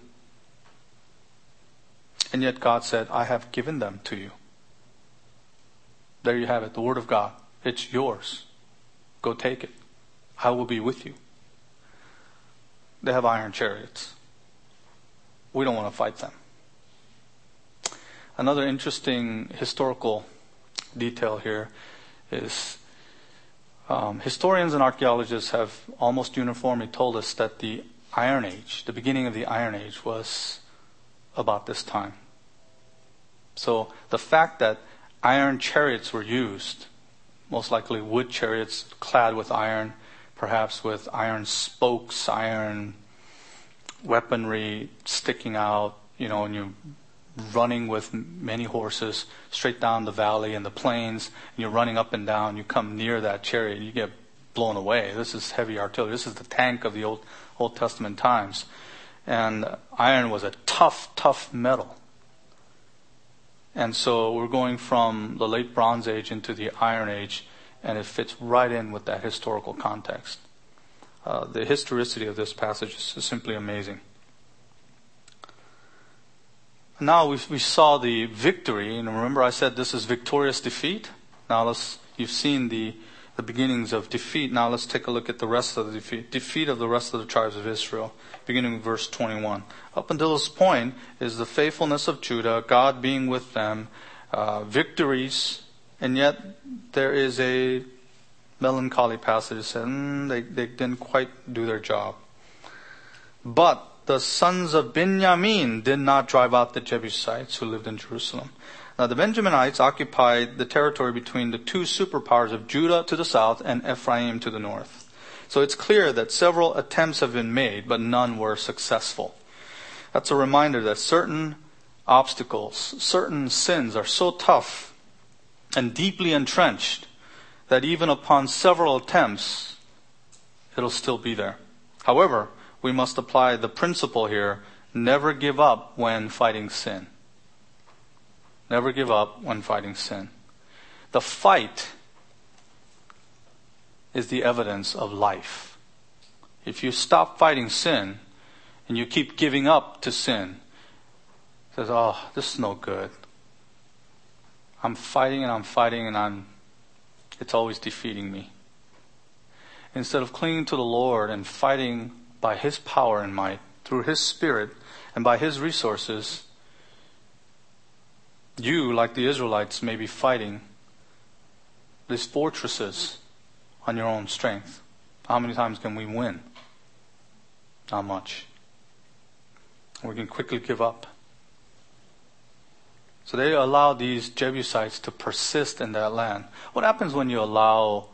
And yet God said, I have given them to you. There you have it, the Word of God. It's yours. Go take it. I will be with you. They have iron chariots. We don't want to fight them. Another interesting historical detail here is um, historians and archaeologists have almost uniformly told us that the Iron Age, the beginning of the Iron Age, was about this time. So the fact that iron chariots were used, most likely wood chariots clad with iron, perhaps with iron spokes, iron weaponry sticking out, you know, and you running with many horses straight down the valley and the plains, and you're running up and down. You come near that chariot, you get blown away. This is heavy artillery. This is the tank of the Old Old Testament times. And iron was a tough, tough metal. And so we're going from the late Bronze Age into the Iron Age, and it fits right in with that historical context. Uh, the historicity of this passage is simply amazing. Now we we saw the victory, and remember I said this is victorious defeat. Now let's you've seen the the beginnings of defeat. Now let's take a look at the rest of the defeat. Defeat of the rest of the tribes of Israel, beginning with verse twenty-one. Up until this point is the faithfulness of Judah, God being with them, uh, victories, and yet there is a melancholy passage that says mm, they, they didn't quite do their job. But the sons of Benjamin did not drive out the Jebusites who lived in Jerusalem. Now the Benjaminites occupied the territory between the two superpowers of Judah to the south and Ephraim to the north. So it's clear that several attempts have been made, but none were successful. That's a reminder that certain obstacles, certain sins are so tough and deeply entrenched that even upon several attempts, it'll still be there. However, we must apply the principle here, never give up when fighting sin. Never give up when fighting sin. The fight is the evidence of life. If you stop fighting sin and you keep giving up to sin, it says, oh, this is no good. I'm fighting and I'm fighting and I'm, it's always defeating me. Instead of clinging to the Lord and fighting by His power and might, through His Spirit, and by His resources, you, like the Israelites, may be fighting these fortresses on your own strength. How many times can we win? Not much. We can quickly give up. So they allow these Jebusites to persist in that land. What happens when you allow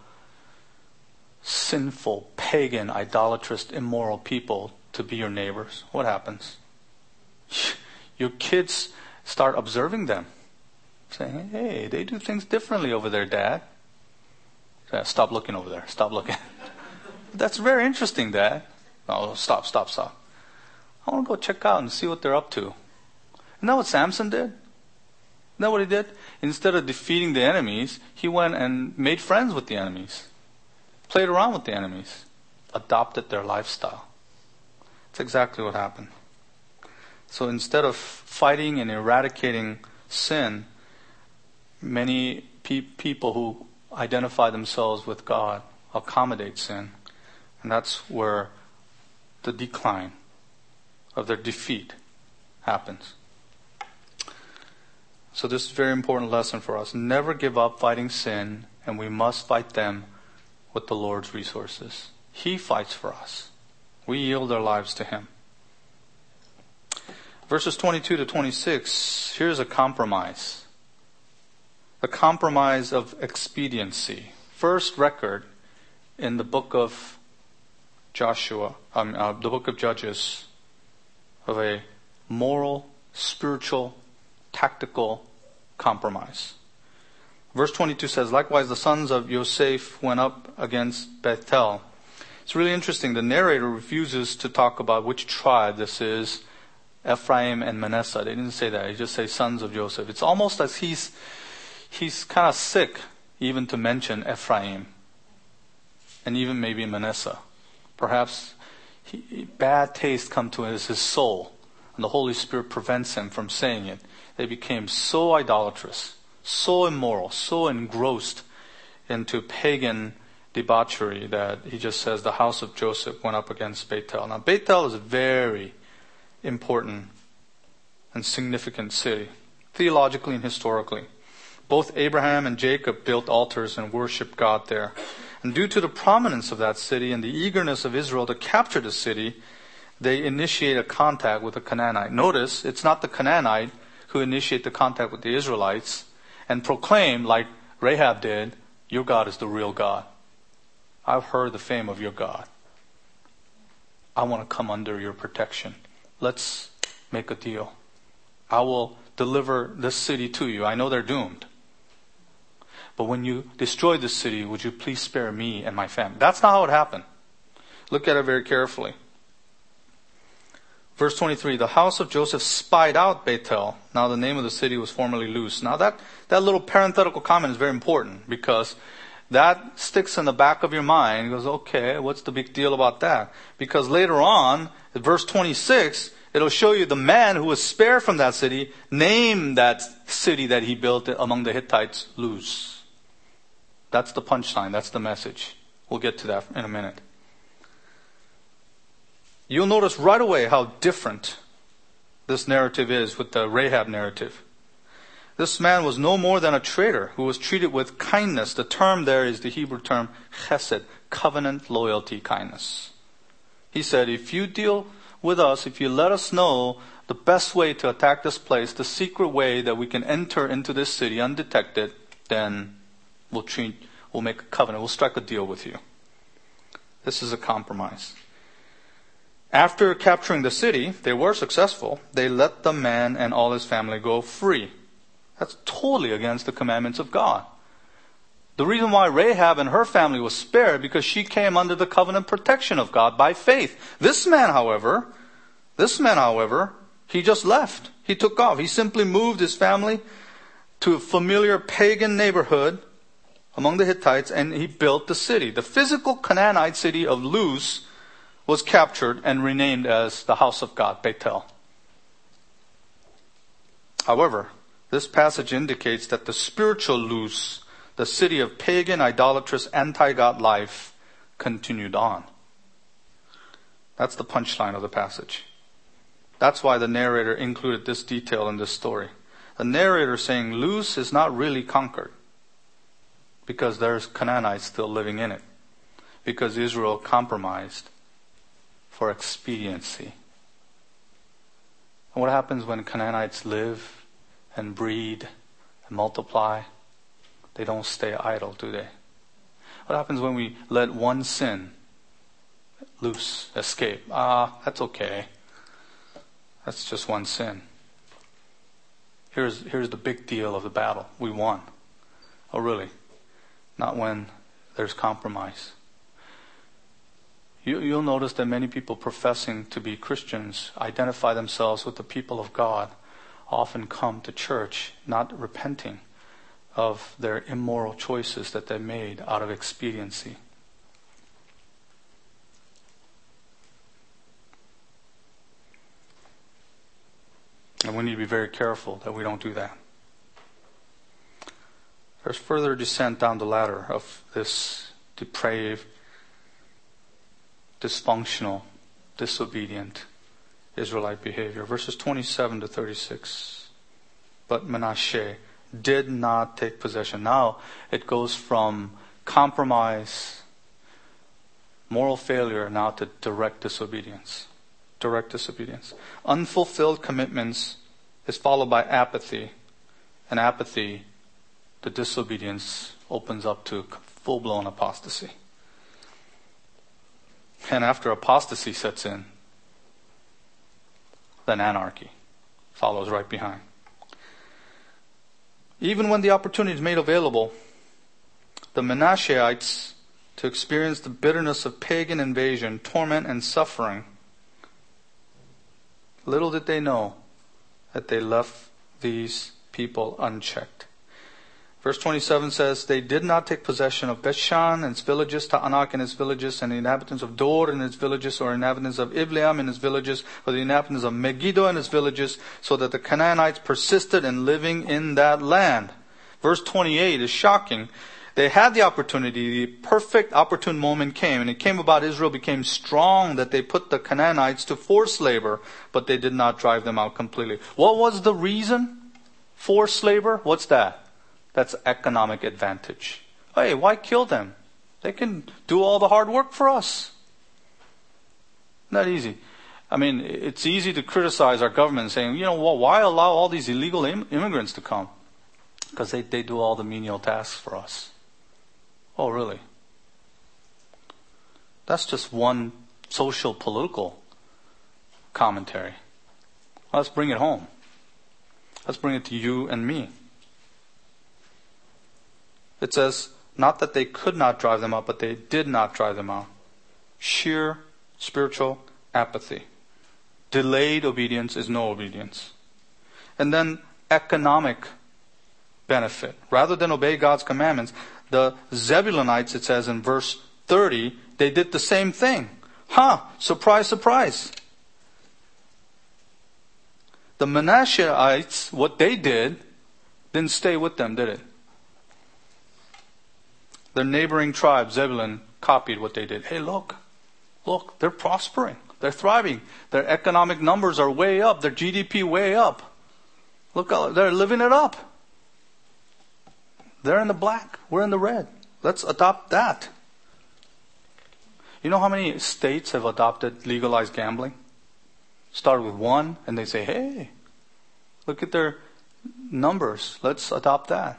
sinful, pagan, idolatrous, immoral people to be your neighbors? What happens? Your kids start observing them, saying, hey, they do things differently over there, Dad. Stop looking over there. Stop looking. That's very interesting, Dad. Oh, stop, stop, stop. I want to go check out and see what they're up to. Isn't that what Samson did? Isn't that what he did? Instead of defeating the enemies, he went and made friends with the enemies. Played around with the enemies. Adopted their lifestyle. That's exactly what happened. So instead of fighting and eradicating sin, many pe- people who identify themselves with God accommodate sin. And that's where the decline of their defeat happens. So this is a very important lesson for us. Never give up fighting sin, and we must fight them with the Lord's resources. He fights for us. We yield our lives to Him. Verses twenty-two to twenty-six, here's a compromise. A compromise of expediency. First record in the book of Joshua, um, uh, the book of Judges, of a moral, spiritual, tactical compromise. Verse twenty-two says, likewise the sons of Yosef went up against Bethel. It's really interesting. The narrator refuses to talk about which tribe this is, Ephraim and Manasseh. They didn't say that. He just says sons of Joseph. It's almost as he's he's kind of sick even to mention Ephraim and even maybe Manasseh. Perhaps he, bad taste come to his, his soul, and the Holy Spirit prevents him from saying it. They became so idolatrous, so immoral, so engrossed into pagan debauchery that he just says the house of Joseph went up against Bethel. Now Bethel is a very important and significant city, theologically and historically. Both Abraham and Jacob built altars and worshiped God there. And due to the prominence of that city and the eagerness of Israel to capture the city, they initiate a contact with the Canaanite. Notice, it's not the Canaanite who initiate the contact with the Israelites and proclaim, like Rahab did, your God is the real God. I've heard the fame of your God. I want to come under your protection. Let's make a deal. I will deliver this city to you. I know they're doomed. But when you destroy this city, would you please spare me and my family? That's not how it happened. Look at it very carefully. Verse twenty-three, the house of Joseph spied out Bethel. Now the name of the city was formerly Luz. Now that, that little parenthetical comment is very important because that sticks in the back of your mind. It goes, okay, what's the big deal about that? Because later on, at verse twenty-six, it'll show you the man who was spared from that city named that city that he built among the Hittites Luz. That's the punchline. That's the message. We'll get to that in a minute. You'll notice right away how different this narrative is with the Rahab narrative. This man was no more than a traitor who was treated with kindness. The term there is the Hebrew term chesed, covenant, loyalty, kindness. He said, if you deal with us, if you let us know the best way to attack this place, the secret way that we can enter into this city undetected, then we'll treat, we'll make a covenant, we'll strike a deal with you. This is a compromise. After capturing the city, they were successful. They let the man and all his family go free. That's totally against the commandments of God. The reason why Rahab and her family was spared because she came under the covenant protection of God by faith. This man, however, this man, however, he just left. He took off. He simply moved his family to a familiar pagan neighborhood among the Hittites and he built the city. The physical Canaanite city of Luz was captured and renamed as the house of God, Bethel. However, this passage indicates that the spiritual Luz, the city of pagan, idolatrous, anti-God life, continued on. That's the punchline of the passage. That's why the narrator included this detail in this story. The narrator saying Luz is not really conquered because there's Canaanites still living in it. Because Israel compromised for expediency. And what happens when Canaanites live and breed and multiply? They don't stay idle, do they? What happens when we let one sin loose, escape? Ah, that's okay. That's just one sin. Here's, here's the big deal of the battle. We won. Oh, really? Not when there's compromise. You, you'll notice that many people professing to be Christians identify themselves with the people of God, often come to church not repenting of their immoral choices that they made out of expediency. And we need to be very careful that we don't do that. There's further descent down the ladder of this depraved, dysfunctional, disobedient Israelite behavior. Verses twenty-seven to thirty-six. But Manasseh did not take possession. Now it goes from compromise, moral failure, now to direct disobedience. Direct disobedience. Unfulfilled commitments is followed by apathy. And apathy, the disobedience, opens up to full-blown apostasy. And after apostasy sets in, then anarchy follows right behind. Even when the opportunity is made available, the Manasseites, to experience the bitterness of pagan invasion, torment, and suffering, little did they know that they left these people unchecked. Verse twenty-seven says, they did not take possession of Bethshan and its villages, Ta'anak and its villages, and the inhabitants of Dor and its villages, or inhabitants of Ibleam and its villages, or the inhabitants of Megiddo and its villages, so that the Canaanites persisted in living in that land. Verse twenty-eight is shocking. They had the opportunity, the perfect opportune moment came, and it came about Israel became strong that they put the Canaanites to forced labor, but they did not drive them out completely. What was the reason? Forced labor? What's that? That's economic advantage. Hey, why kill them? They can do all the hard work for us. Not easy. I mean, it's easy to criticize our government saying, you know, well, why allow all these illegal im- immigrants to come? Because they, they do all the menial tasks for us. Oh, really? That's just one social political commentary. Let's bring it home. Let's bring it to you and me. It says, not that they could not drive them out, but they did not drive them out. Sheer spiritual apathy. Delayed obedience is no obedience. And then economic benefit. Rather than obey God's commandments, the Zebulonites, it says in verse thirty, they did the same thing. Huh, surprise, surprise. The Manasseites, what they did, didn't stay with them, did it? The neighboring tribe, Zebulun, copied what they did. Hey, look, look, they're prospering. They're thriving. Their economic numbers are way up. Their G D P way up. Look, they're living it up. They're in the black. We're in the red. Let's adopt that. You know how many states have adopted legalized gambling? Start with one, and they say, hey, look at their numbers. Let's adopt that.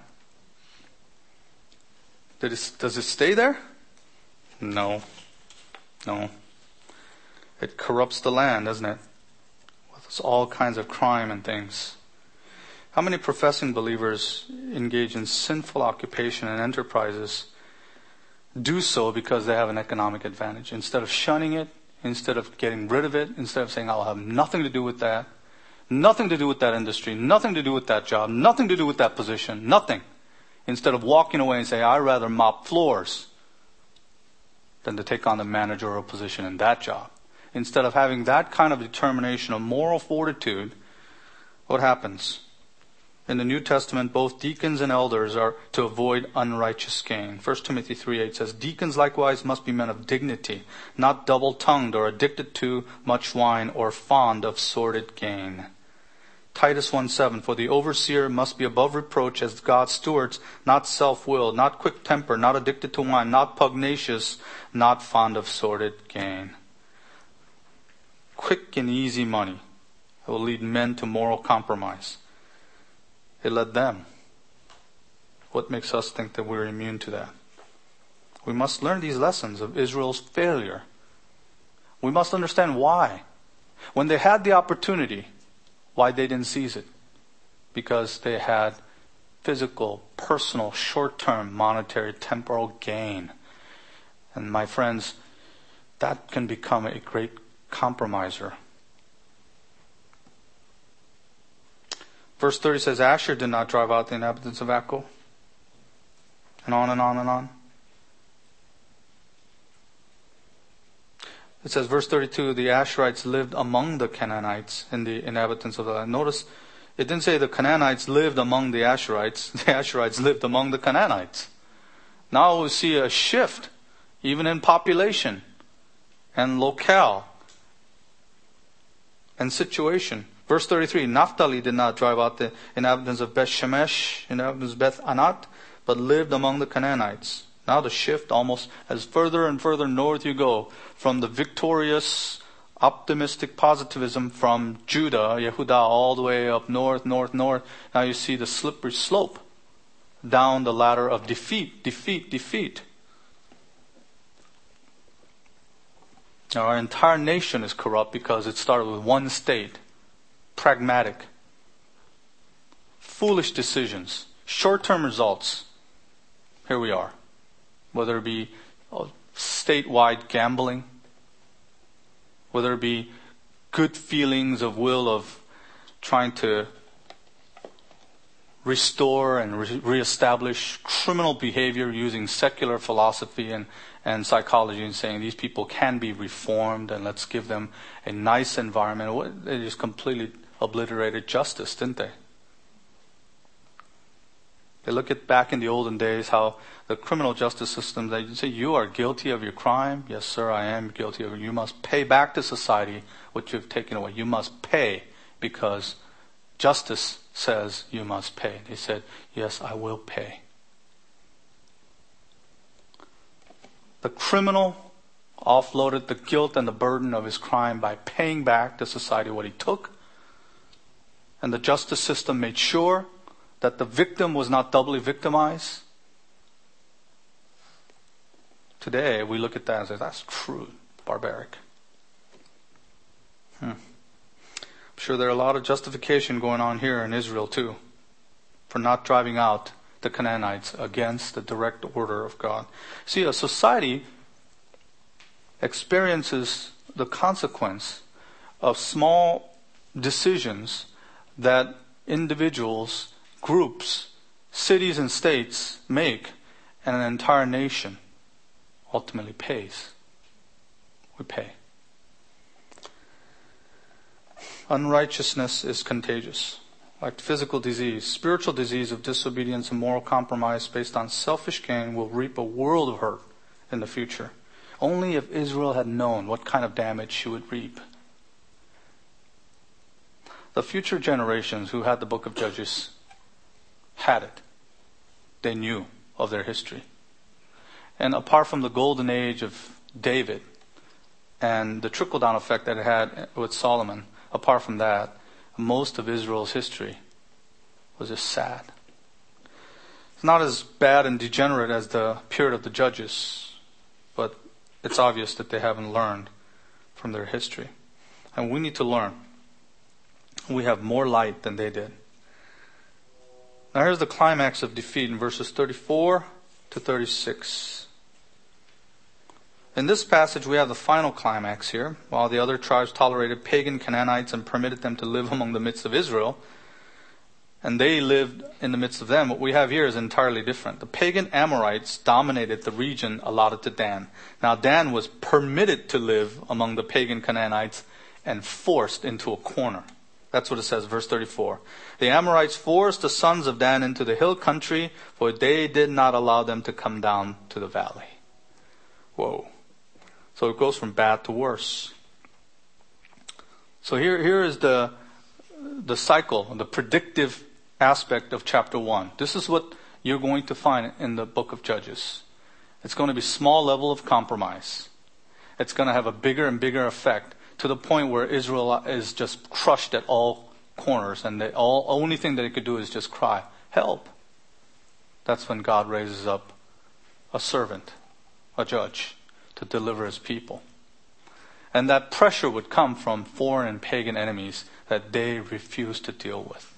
Did it, does it stay there? No. No. It corrupts the land, doesn't it? With all kinds of crime and things. How many professing believers engage in sinful occupation and enterprises do so because they have an economic advantage? Instead of shunning it, instead of getting rid of it, instead of saying, I'll have nothing to do with that, nothing to do with that industry, nothing to do with that job, nothing to do with that position, nothing. Instead of walking away and saying, I'd rather mop floors than to take on the managerial position in that job. Instead of having that kind of determination of moral fortitude, what happens? In the New Testament, both deacons and elders are to avoid unrighteous gain. First Timothy three eight says, deacons likewise must be men of dignity, not double-tongued or addicted to much wine or fond of sordid gain. Titus one seven, for the overseer must be above reproach as God's stewards, not self-willed, not quick-tempered, not addicted to wine, not pugnacious, not fond of sordid gain. Quick and easy money will lead men to moral compromise. It led them. What makes us think that we're immune to that? We must learn these lessons of Israel's failure. We must understand why. When they had the opportunity, why they didn't seize it. Because they had physical, personal, short-term, monetary, temporal gain. And my friends, that can become a great compromiser. Verse thirty says, Asher did not drive out the inhabitants of Akko. And on and on and on. It says, verse thirty-two, the Asherites lived among the Canaanites and the inhabitants of the land. Notice, it didn't say the Canaanites lived among the Asherites. The Asherites lived among the Canaanites. Now we see a shift, even in population and locale and situation. Verse thirty-three, Naphtali did not drive out the inhabitants of Beth Shemesh, inhabitants of Beth Anat, but lived among the Canaanites. Now the shift almost as further and further north you go from the victorious, optimistic positivism from Judah, Yehudah, all the way up north, north, north. Now you see the slippery slope down the ladder of defeat, defeat, defeat. Now our entire nation is corrupt because it started with one state. Pragmatic. Foolish decisions. Short-term results. Here we are. Whether it be uh, statewide gambling, whether it be good feelings of will of trying to restore and re- reestablish criminal behavior using secular philosophy and, and psychology and saying these people can be reformed and let's give them a nice environment. They just completely obliterated justice, didn't they? They look at back in the olden days how the criminal justice system, they say, you are guilty of your crime. Yes, sir, I am guilty of it. You must pay back to society what you've taken away. You must pay because justice says you must pay. They said, yes, I will pay. The criminal offloaded the guilt and the burden of his crime by paying back to society what he took. And the justice system made sure that the victim was not doubly victimized. Today, we look at that and say, that's crude, barbaric. Hmm. sure there are a lot of justification going on here in Israel too, for not driving out the Canaanites against the direct order of God. See, a society experiences the consequence of small decisions that individuals, groups, cities and states make, and an entire nation ultimately pays. We pay. Unrighteousness is contagious. Like physical disease, spiritual disease of disobedience and moral compromise based on selfish gain will reap a world of hurt in the future. Only if Israel had known what kind of damage she would reap. The future generations who had the book of Judges had it. They knew of their history. And apart from the golden age of David and the trickle-down effect that it had with Solomon, apart from that, most of Israel's history was just sad. It's not as bad and degenerate as the period of the Judges, but it's obvious that they haven't learned from their history. And we need to learn. We have more light than they did. Now here's the climax of defeat in verses thirty-four to thirty-six. In this passage, we have the final climax here. While the other tribes tolerated pagan Canaanites and permitted them to live among the midst of Israel, and they lived in the midst of them, what we have here is entirely different. The pagan Amorites dominated the region allotted to Dan. Now Dan was permitted to live among the pagan Canaanites and forced into a corner. That's what it says, verse thirty-four. The Amorites forced the sons of Dan into the hill country, for they did not allow them to come down to the valley. Whoa. So it goes from bad to worse. So here, here is the, the cycle, the predictive aspect of chapter one. This is what you're going to find in the book of Judges. It's going to be small level of compromise. It's going to have a bigger and bigger effect to the point where Israel is just crushed at all corners, and the all, only thing that it could do is just cry, help. That's when God raises up a servant, a judge, to deliver his people. And that pressure would come from foreign and pagan enemies that they refuse to deal with.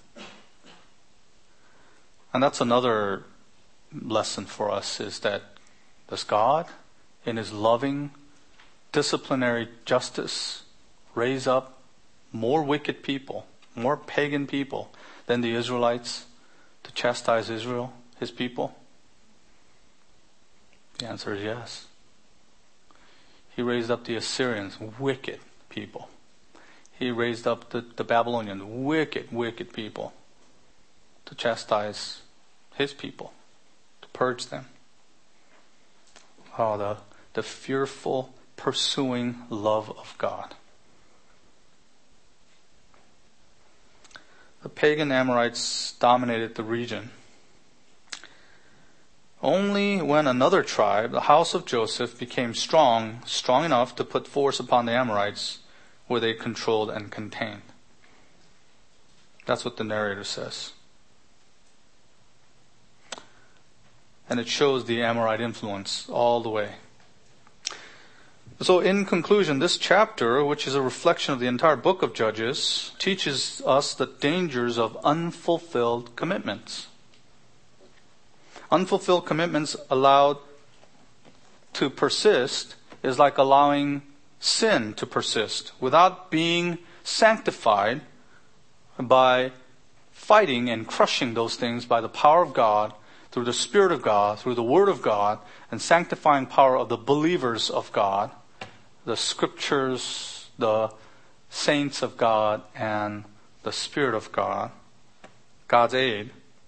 And that's another lesson for us, is that does God, in his loving disciplinary justice, raise up more wicked people, more pagan people than the Israelites to chastise Israel, his people? The answer is yes. He raised up the Assyrians, wicked people. He raised up the, the Babylonians, wicked, wicked people, to chastise his people, to purge them. Oh, the, the fearful, pursuing love of God. The pagan Amorites dominated the region. Only when another tribe, the house of Joseph, became strong, strong enough to put force upon the Amorites, were they controlled and contained. That's what the narrator says. And it shows the Amorite influence all the way. So in conclusion, this chapter, which is a reflection of the entire book of Judges, teaches us the dangers of unfulfilled commitments. Unfulfilled commitments allowed to persist is like allowing sin to persist without being sanctified by fighting and crushing those things by the power of God, through the Spirit of God, through the Word of God, and sanctifying power of the believers of God, the Scriptures, the saints of God, and the Spirit of God, God's aid.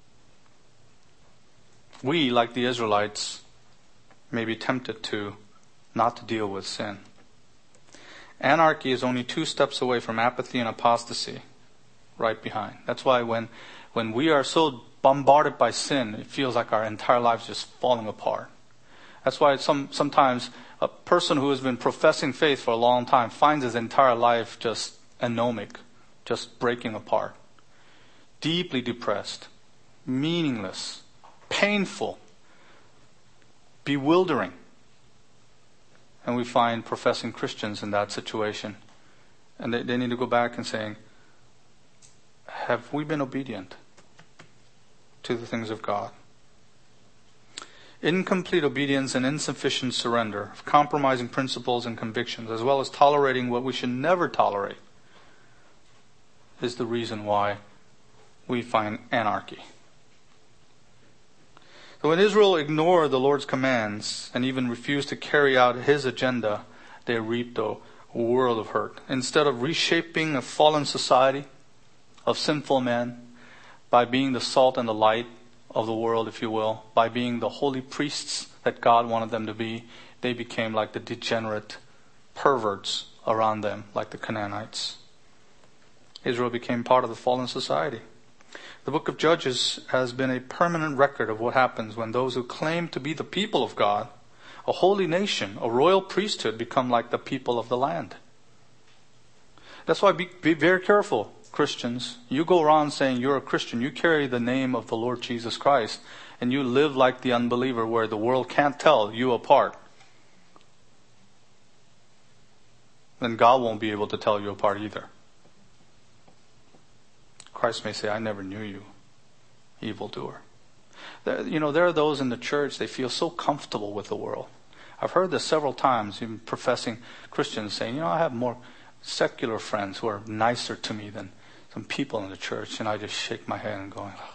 We, like the Israelites, may be tempted to not to deal with sin. Anarchy is only two steps away from apathy and apostasy, right behind. That's why when, when we are so bombarded by sin, it feels like our entire life is just falling apart. That's why some, sometimes a person who has been professing faith for a long time finds his entire life just anomic, just breaking apart. Deeply depressed, meaningless, painful, bewildering. And we find professing Christians in that situation. And they, they need to go back and saying, have we been obedient to the things of God? Incomplete obedience and insufficient surrender, compromising principles and convictions, as well as tolerating what we should never tolerate, is the reason why we find anarchy. So when Israel ignored the Lord's commands and even refused to carry out His agenda, they reaped a world of hurt. Instead of reshaping a fallen society of sinful men by being the salt and the light of the world, if you will, by being the holy priests that God wanted them to be, they became like the degenerate perverts around them, like the Canaanites. Israel became part of the fallen society. The book of Judges has been a permanent record of what happens when those who claim to be the people of God, a holy nation, a royal priesthood, become like the people of the land. That's why be, be very careful, Christians. You go around saying you're a Christian, you carry the name of the Lord Jesus Christ, and you live like the unbeliever where the world can't tell you apart. Then God won't be able to tell you apart either. Christ may say, I never knew you, evildoer. There, you know, there are those in the church, they feel so comfortable with the world. I've heard this several times, even professing Christians saying, you know, I have more secular friends who are nicer to me than some people in the church. And I just shake my head and going, oh.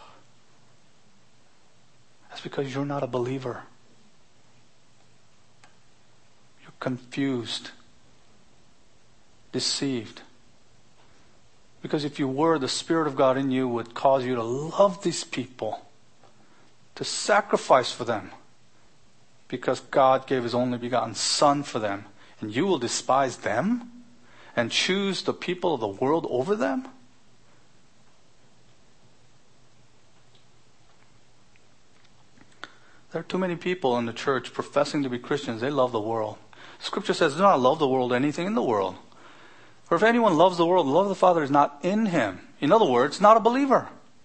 That's because you're not a believer. You're confused, deceived. Because if you were, the Spirit of God in you would cause you to love these people, to sacrifice for them, because God gave His only begotten Son for them, and you will despise them and choose the people of the world over them? There are too many people in the church professing to be Christians. They love the world. Scripture says, do not love the world, anything in the world. For if anyone loves the world, the love of the Father is not in him. In other words, not a believer.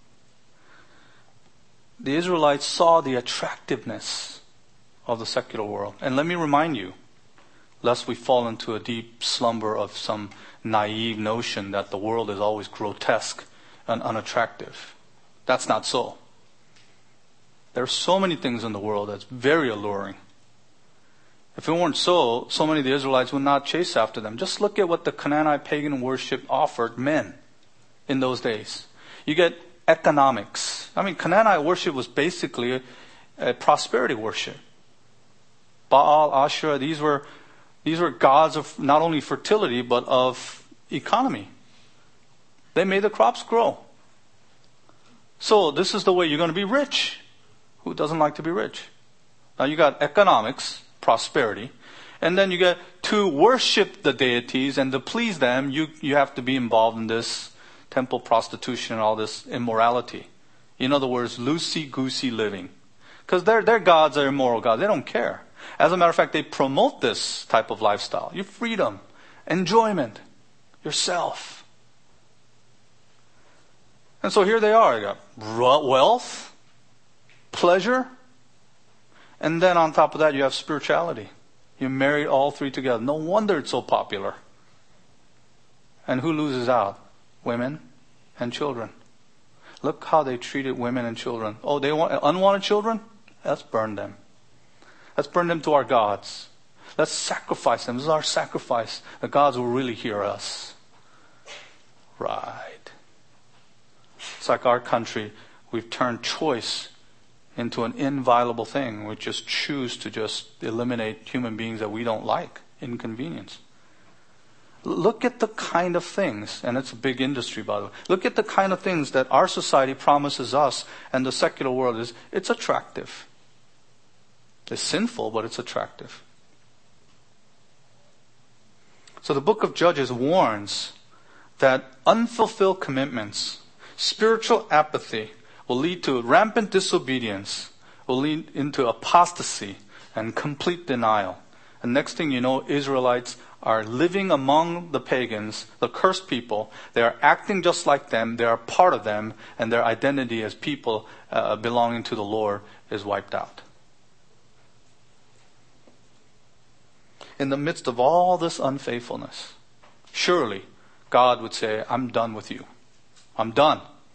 The Israelites saw the attractiveness of the secular world. And let me remind you, lest we fall into a deep slumber of some naive notion that the world is always grotesque and unattractive. That's not so. There are so many things in the world that's very alluring. If it weren't so, so many of the Israelites would not chase after them. Just look at what the Canaanite pagan worship offered men in those days. You get economics. I mean, Canaanite worship was basically a, a prosperity worship. Baal, Asherah, these were these were gods of not only fertility but of economy. They made the crops grow. So this is the way you're going to be rich. Who doesn't like to be rich? Now you got economics, prosperity, and then you get to worship the deities and to please them, you, you have to be involved in this temple prostitution and all this immorality. In other words, loosey-goosey living. Because their, their gods are immoral gods. They don't care. As a matter of fact, they promote this type of lifestyle. Your freedom, enjoyment, yourself. And so here they are. You got wealth, pleasure, and then on top of that you have spirituality. You marry all three together. No wonder it's so popular. And who loses out? Women and children. Look how they treated women and children. Oh, they want unwanted children? Let's burn them. Let's burn them to our gods. Let's sacrifice them. This is our sacrifice. The gods will really hear us. Right. It's like our country. We've turned choice into an inviolable thing. We just choose to just eliminate human beings that we don't like. Inconvenience. Look at the kind of things, and it's a big industry, by the way. Look at the kind of things that our society promises us and the secular world is. It's attractive. It's sinful, but it's attractive. So the book of Judges warns that unfulfilled commitments, spiritual apathy, will lead to rampant disobedience, will lead into apostasy and complete denial. And next thing you know, Israelites are living among the pagans, the cursed people. They are acting just like them. They are part of them. And their identity as people uh, belonging to the Lord is wiped out. In the midst of all this unfaithfulness, surely God would say, I'm done with you. I'm done.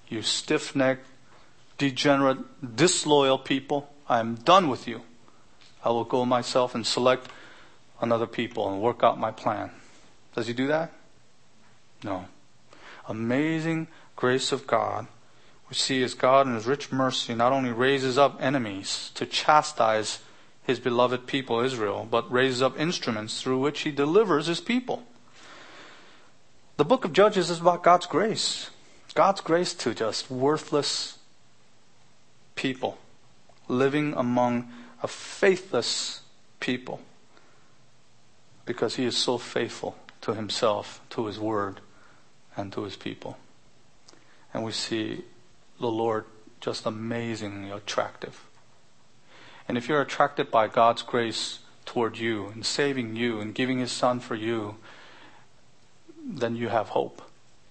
You stiff-necked, degenerate, disloyal people, I am done with you. I will go myself and select another people and work out my plan. Does he do that? No. Amazing grace of God. We see as God in his rich mercy not only raises up enemies to chastise his beloved people Israel, but raises up instruments through which he delivers his people. The book of Judges is about God's grace. God's grace to just worthless people living among a faithless people, because he is so faithful to himself, to his word, and to his people. And we see the Lord just amazingly attractive. And if you're attracted by God's grace toward you and saving you and giving his son for you, then you have hope.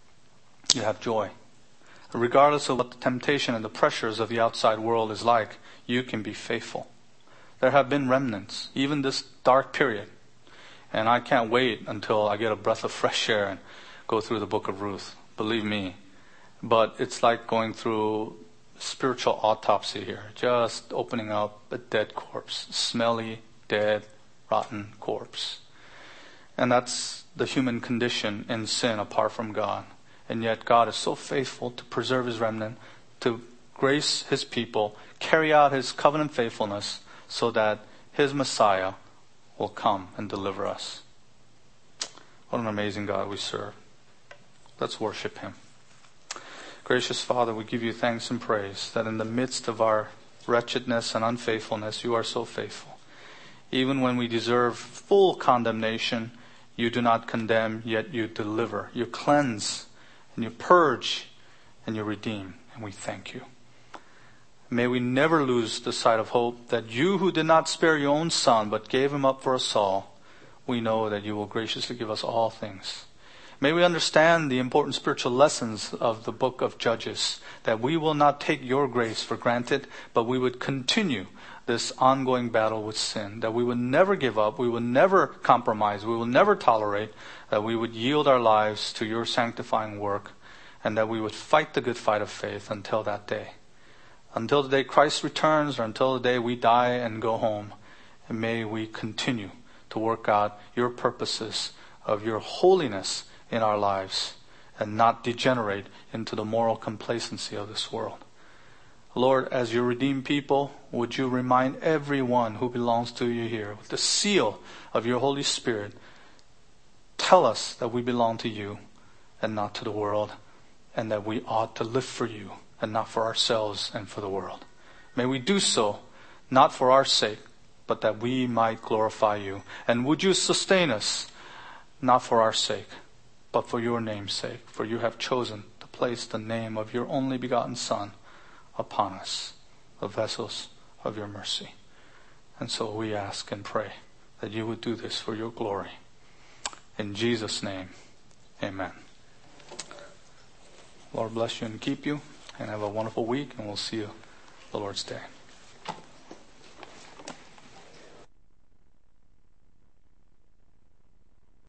You have joy. Regardless of what the temptation and the pressures of the outside world is like, you can be faithful. There have been remnants, even this dark period. And I can't wait until I get a breath of fresh air and go through the book of Ruth. Believe me. But it's like going through spiritual autopsy here. Just opening up a dead corpse. Smelly, dead, rotten corpse. And that's the human condition in sin apart from God. And yet God is so faithful to preserve his remnant, to grace his people, carry out his covenant faithfulness, so that his Messiah will come and deliver us. What an amazing God we serve. Let's worship him. Gracious Father, we give you thanks and praise that in the midst of our wretchedness and unfaithfulness, you are so faithful. Even when we deserve full condemnation, you do not condemn, yet you deliver. You cleanse, and you purge, and you redeem. And we thank you. May we never lose the sight of hope that you who did not spare your own son, but gave him up for us all, we know that you will graciously give us all things. May we understand the important spiritual lessons of the book of Judges, that we will not take your grace for granted, but we would continue this ongoing battle with sin, that we would never give up, we would never compromise, we will never tolerate, that we would yield our lives to your sanctifying work, and that we would fight the good fight of faith until that day. Until the day Christ returns, or until the day we die and go home. And may we continue to work out your purposes of your holiness in our lives, and not degenerate into the moral complacency of this world. Lord, as your redeemed people, would you remind everyone who belongs to you here with the seal of your Holy Spirit, tell us that we belong to you and not to the world, and that we ought to live for you and not for ourselves and for the world. May we do so, not for our sake, but that we might glorify you. And would you sustain us, not for our sake, but for your name's sake, for you have chosen to place the name of your only begotten Son upon us, the vessels of your mercy. And so we ask and pray that you would do this for your glory. In Jesus' name, amen. Lord bless you and keep you, and have a wonderful week, and we'll see you the Lord's Day.